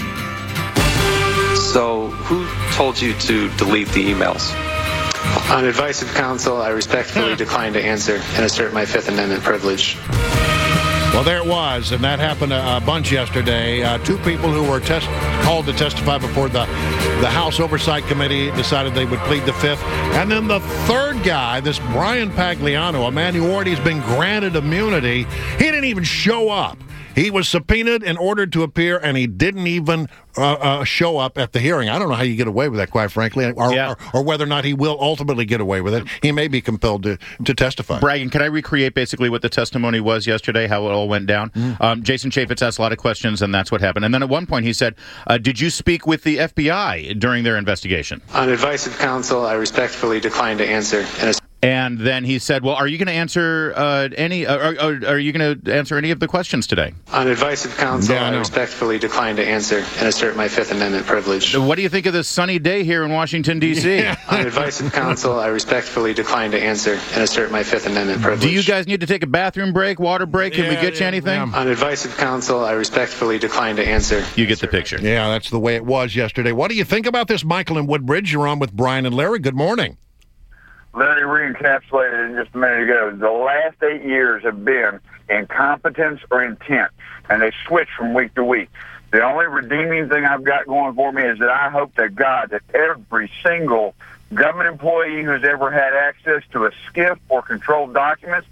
So, who told you to delete the emails? On advice of counsel, I respectfully decline to answer and assert my Fifth Amendment privilege. Well, there it was, and that happened a, a bunch yesterday. Uh, two people who were test- called to testify before the, the House Oversight Committee decided they would plead the fifth. And then the third guy, this Brian Pagliano, a man who already has been granted immunity, he didn't even show up. He was subpoenaed and ordered to appear, and he didn't even uh, uh, show up at the hearing. I don't know how you get away with that, quite frankly, or, yeah. or, or whether or not he will ultimately get away with it. He may be compelled to, to testify. Bragan, can I recreate basically what the testimony was yesterday, how it all went down? Mm. Um, Jason Chaffetz asked a lot of questions, and that's what happened. And then at one point he said, uh, did you speak with the F B I during their investigation? On advice of counsel, I respectfully decline to answer and assert. And then he said, well, are you going to answer uh, any, uh, are, are you going to answer any of the questions today? On advice of counsel, yeah, I, I respectfully decline to answer and assert my Fifth Amendment privilege. What do you think of this sunny day here in Washington, D C? Yeah. On advice of counsel, I respectfully decline to answer and assert my Fifth Amendment privilege. Do you guys need to take a bathroom break, water break? Can yeah, we get yeah, you anything? Yeah. On advice of counsel, I respectfully decline to answer. You get the picture. Yeah, that's the way it was yesterday. What do you think about this, Michael in Woodbridge? You're on with Brian and Larry. Good morning. Larry re-encapsulated it just a minute ago. The last eight years have been incompetence or intent, and they switch from week to week. The only redeeming thing I've got going for me is that I hope to God that every single government employee who's ever had access to a SCIF or controlled documents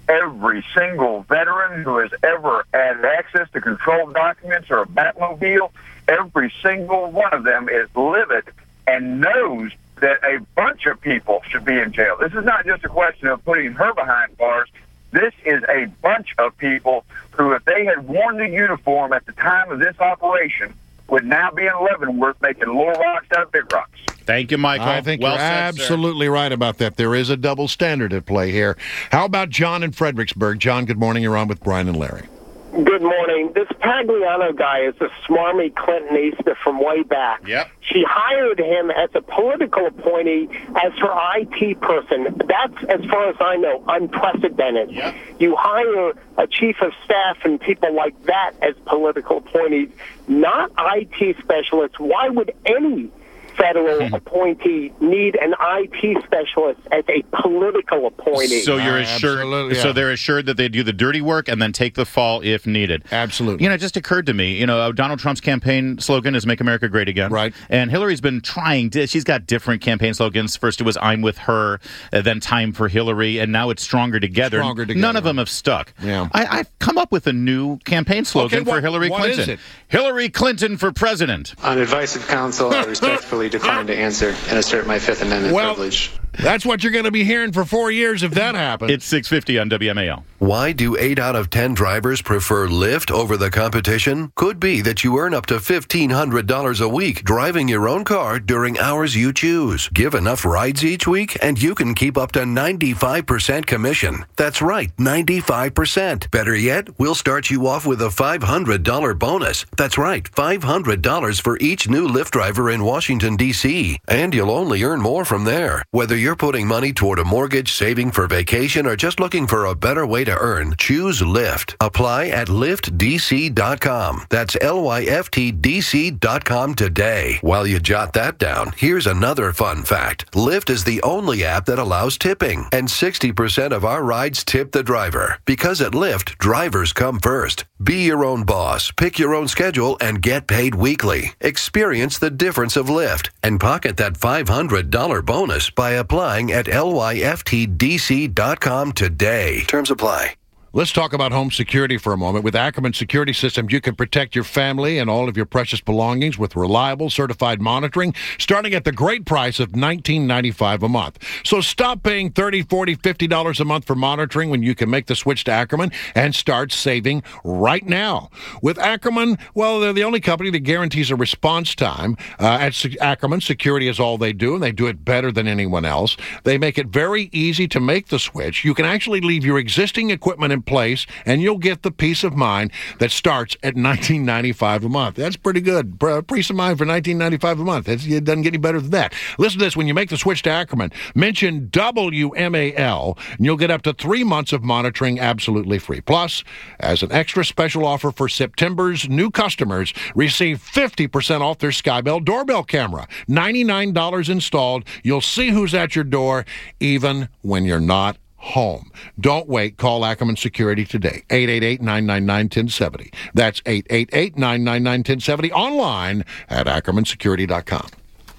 every single veteran who has ever had access to controlled documents or a Batmobile, every single one of them is livid and knows that a bunch of people should be in jail. This is not just a question of putting her behind bars. This is a bunch of people who, if they had worn the uniform at the time of this operation, would now be in Leavenworth making little rocks out of big rocks. Thank you, Michael. I think well you're said, absolutely sir. right about that. There is a double standard at play here. How about John in Fredericksburg? John, good morning. You're on with Brian and Larry. Good morning. This Pagliano guy is a smarmy Clintonista from way back. Yep. She hired him as a political appointee as her I T person. That's, as far as I know, unprecedented. Yep. You hire a chief of staff and people like that as political appointees, not I T specialists. Why would any federal appointee need an I T specialist as a political appointee? So you're assured, Absolutely, yeah. so they're assured that they do the dirty work and then take the fall if needed. Absolutely. You know, it just occurred to me, you know, Donald Trump's campaign slogan is "Make America Great Again." Right. And Hillary's been trying to, she's got different campaign slogans. First it was "I'm with her," uh, then "Time for Hillary," and now it's "Stronger Together." Stronger Together. None of them have stuck. Yeah. I, I've come up with a new campaign slogan Okay, for what- Hillary what Clinton. is it? Hillary Clinton for president. On advice of counsel, I respectfully decline to answer and assert my Fifth Amendment Well, privilege. That's what you're going to be hearing for four years if that happens. It's six fifty on W M A L. Why do eight out of ten drivers prefer Lyft over the competition? Could be that you earn up to fifteen hundred dollars a week driving your own car during hours you choose. Give enough rides each week and you can keep up to ninety-five percent commission. That's right, ninety-five percent. Better yet, we'll start you off with a five hundred dollars bonus. That's right, five hundred dollars for each new Lyft driver in Washington, D C. And you'll only earn more from there. Whether you're putting money toward a mortgage, saving for vacation, or just looking for a better way to earn, choose Lyft. Apply at lyft d c dot com. That's L Y F T D C dot com today. While you jot that down, here's another fun fact. Lyft is the only app that allows tipping, and sixty percent of our rides tip the driver. Because at Lyft, drivers come first. Be your own boss, pick your own schedule, and get paid weekly. Experience the difference of Lyft and pocket that five hundred dollars bonus by applying at L Y F T D C dot com today. Terms apply. Let's talk about home security for a moment. With Ackerman Security Systems, you can protect your family and all of your precious belongings with reliable, certified monitoring, starting at the great price of nineteen ninety-five dollars a month. So stop paying thirty dollars, forty dollars, fifty dollars a month for monitoring when you can make the switch to Ackerman and start saving right now. With Ackerman, well, they're the only company that guarantees a response time. Uh, at Se- Ackerman, security is all they do, and they do it better than anyone else. They make it very easy to make the switch. You can actually leave your existing equipment in place, and you'll get the peace of mind that starts at nineteen ninety-five dollars a month. That's pretty good. Peace of mind for nineteen ninety-five dollars a month. It's, it doesn't get any better than that. Listen to this. When you make the switch to Ackerman, mention W M A L, and you'll get up to three months of monitoring absolutely free. Plus, as an extra special offer for September's new customers, receive fifty percent off their Skybell doorbell camera. ninety-nine dollars installed. You'll see who's at your door, even when you're not home. Don't wait. Call Ackerman Security today. eight eight eight, nine nine nine, one zero seven zero. That's eight eight eight, nine nine nine, one zero seven zero. Online at ackerman security dot com.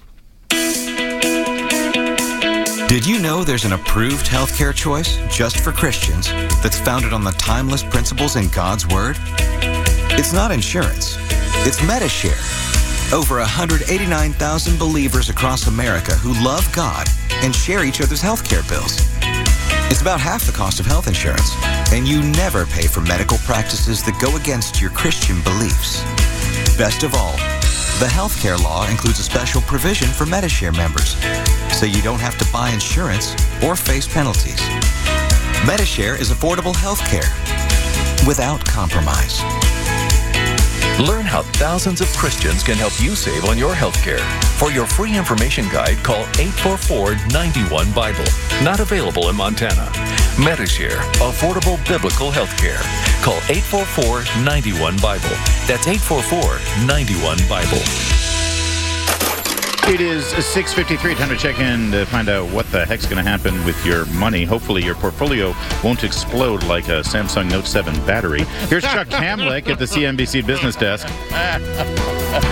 Did you know there's an approved healthcare choice just for Christians that's founded on the timeless principles in God's Word? It's not insurance. It's Medishare. Over one hundred eighty-nine thousand believers across America who love God and share each other's healthcare bills. It's about half the cost of health insurance, and you never pay for medical practices that go against your Christian beliefs. Best of all, the healthcare law includes a special provision for Medishare members, so you don't have to buy insurance or face penalties. Medishare is affordable healthcare without compromise. Learn how thousands of Christians can help you save on your health care. For your free information guide, call eight four four, nine one, Bible. Not available in Montana. Medishare, affordable biblical health care. Call eight four four, nine one, Bible. That's eight four four, nine one, Bible. It is six fifty-three. Time to check in to find out what the heck's going to happen with your money. Hopefully your portfolio won't explode like a Samsung Note seven battery. Here's Chuck Hamlick at the C N B C Business Desk.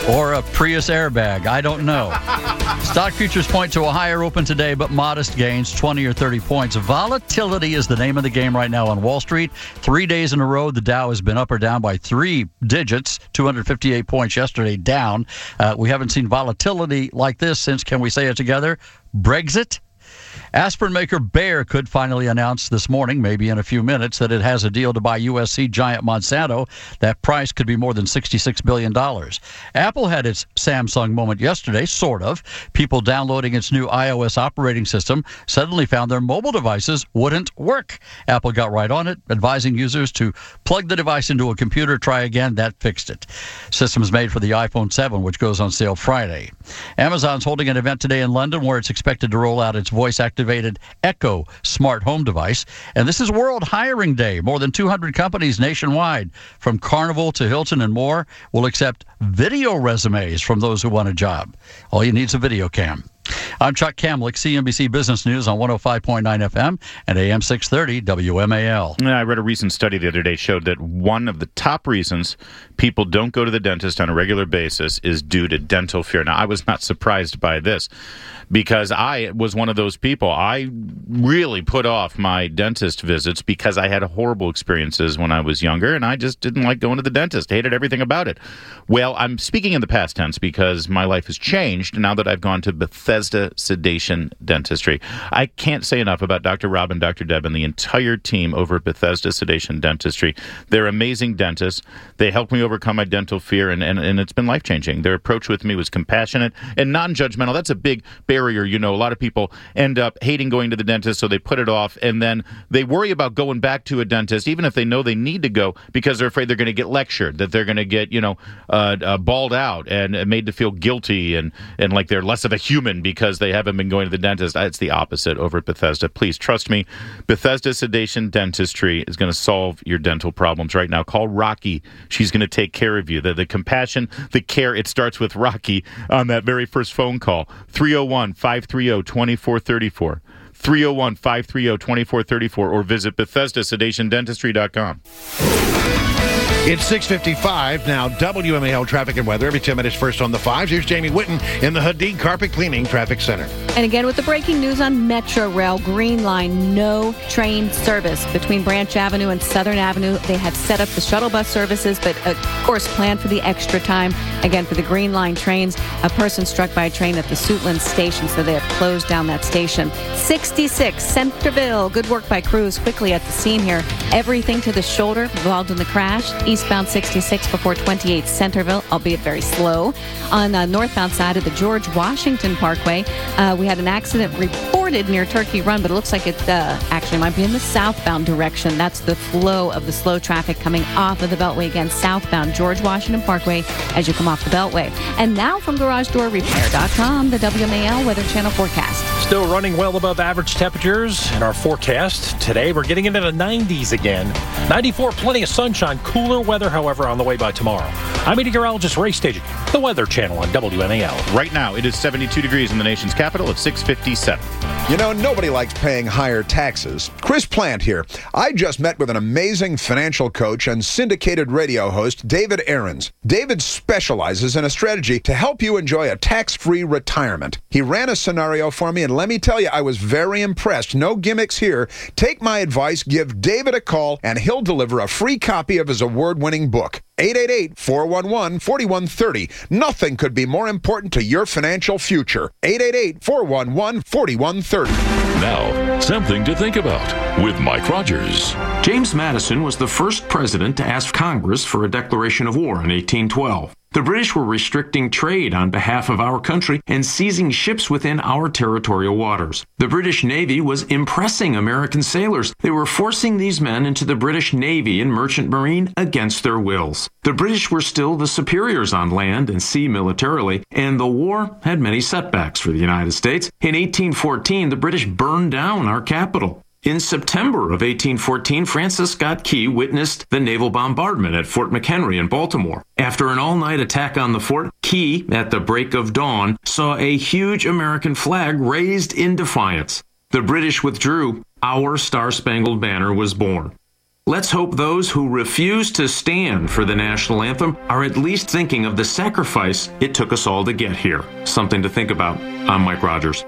Or a Prius airbag. I don't know. Stock futures point to a higher open today, but modest gains, twenty or thirty points. Volatility is the name of the game right now on Wall Street. Three days in a row, the Dow has been up or down by three digits, two hundred fifty-eight points yesterday down. Uh, we haven't seen volatility like this since, can we say it together, Brexit? Aspirin maker Bayer could finally announce this morning, maybe in a few minutes, that it has a deal to buy U S seed giant Monsanto. That price could be more than sixty-six billion dollars. Apple had its Samsung moment yesterday, sort of. People downloading its new iOS operating system suddenly found their mobile devices wouldn't work. Apple got right on it, advising users to plug the device into a computer, try again. That fixed it. Systems made for the iPhone seven, which goes on sale Friday. Amazon's holding an event today in London where it's expected to roll out its voice-activated Echo smart home device. And this is World Hiring Day. More than two hundred companies nationwide, from Carnival to Hilton and more, will accept video resumes from those who want a job. All you need is a video cam. I'm Chuck Kamlick, C N B C Business News on one oh five point nine F M and A M six thirty W M A L. I read a recent study the other day showed that one of the top reasons people don't go to the dentist on a regular basis is due to dental fear. Now, I was not surprised by this because I was one of those people. I really put off my dentist visits because I had horrible experiences when I was younger, and I just didn't like going to the dentist, hated everything about it. Well, I'm speaking in the past tense because my life has changed now that I've gone to Bethesda Sedation Dentistry. I can't say enough about Doctor Rob and Doctor Deb and the entire team over at Bethesda Sedation Dentistry. They're amazing dentists. They helped me overcome my dental fear, and, and, and it's been life-changing. Their approach with me was compassionate and non-judgmental. That's a big barrier. You know, a lot of people end up hating going to the dentist, so they put it off, and then they worry about going back to a dentist, even if they know they need to go, because they're afraid they're going to get lectured, that they're going to get, you know, uh, uh, bawled out and made to feel guilty and, and like they're less of a human because they haven't been going to the dentist. It's the opposite over at Bethesda. Please trust me. Bethesda Sedation Dentistry is going to solve your dental problems right now. Call Rocky. She's going to take care of you. The, the compassion, the care, it starts with Rocky on that very first phone call. three oh one, five three oh, two four three four. three oh one, five three oh, two four three four or visit Bethesda Sedation Dentistry dot com. It's six fifty-five now. W M A L traffic and weather every ten minutes first on the fives. Here's Jamie Whitten in the Hadid Carpet Cleaning Traffic Center. And again with the breaking news on Metro Rail, Green Line, no train service between Branch Avenue and Southern Avenue. They have set up the shuttle bus services, but of course plan for the extra time. Again, for the Green Line trains, a person struck by a train at the Suitland station, so they have closed down that station. sixty-six Centerville, good work by crews quickly at the scene here. Everything to the shoulder involved in the crash. Eastbound sixty-six before twenty-eight Centerville, albeit very slow. On the northbound side of the George Washington Parkway, uh, we had an accident reported near Turkey Run, but it looks like it uh, actually might be in the southbound direction. That's the flow of the slow traffic coming off of the Beltway again, southbound George Washington Parkway as you come off the Beltway. And now from Garage Door Repair dot com, the W M A L Weather Channel forecast. Still running well above average temperatures in our forecast. Today we're getting into the nineties again. ninety-four, plenty of sunshine. Cooler weather, however, on the way by tomorrow. I'm meteorologist Ray Staging, the Weather Channel on W M A L. Right now, it is seventy-two degrees in the nation's capital at six fifty-seven. You know, nobody likes paying higher taxes. Chris Plant here. I just met with an amazing financial coach and syndicated radio host, David Aarons. David specializes in a strategy to help you enjoy a tax-free retirement. He ran a scenario for me, and let me tell you, I was very impressed. No gimmicks here. Take my advice, give David a call, and he'll deliver a free copy of his award-winning book. eight eight eight, four one one, four one three zero. Nothing could be more important to your financial future. eight eight eight, four one one, four one three zero. Now, something to think about with Mike Rogers. James Madison was the first president to ask Congress for a declaration of war in eighteen twelve. The British were restricting trade on behalf of our country and seizing ships within our territorial waters. The British Navy was impressing American sailors. They were forcing these men into the British Navy and Merchant Marine against their wills. The British were still the superiors on land and sea militarily, and the war had many setbacks for the United States. In eighteen fourteen, the British burned down our capital. In September of eighteen fourteen, Francis Scott Key witnessed the naval bombardment at Fort McHenry in Baltimore. After an all-night attack on the fort, Key, at the break of dawn, saw a huge American flag raised in defiance. The British withdrew. Our Star-Spangled Banner was born. Let's hope those who refuse to stand for the national anthem are at least thinking of the sacrifice it took us all to get here. Something to think about. I'm Mike Rogers.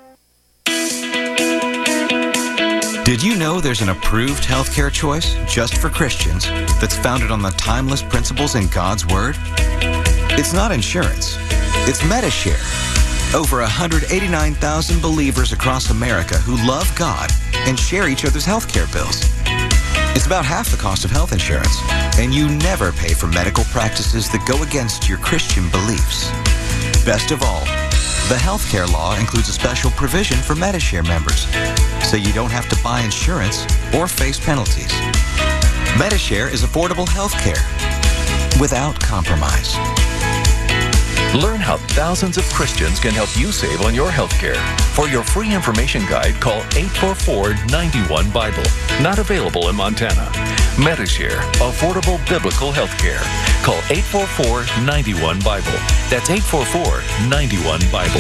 Did you know there's an approved healthcare choice just for Christians that's founded on the timeless principles in God's Word? It's not insurance. It's Medishare. Over one hundred eighty-nine thousand believers across America who love God and share each other's healthcare bills. It's about half the cost of health insurance, and you never pay for medical practices that go against your Christian beliefs. Best of all, the healthcare law includes a special provision for Medishare members, so you don't have to buy insurance or face penalties. Medishare is affordable healthcare without compromise. Learn how thousands of Christians can help you save on your health care. For your free information guide, call eight four four, nine one, Bible. Not available in Montana. Medishare, affordable biblical health care. Call eight four four, nine one, Bible. That's eight four four, nine one, Bible.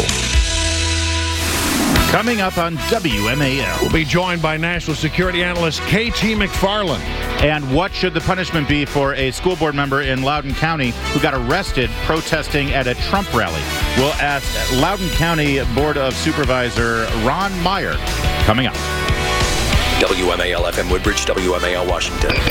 Coming up on W M A L. We'll be joined by National Security Analyst K T McFarland. And what should the punishment be for a school board member in Loudoun County who got arrested protesting at a Trump rally? We'll ask Loudoun County Board of Supervisor Ron Meyer. Coming up. W M A L F M Woodbridge, W M A L Washington.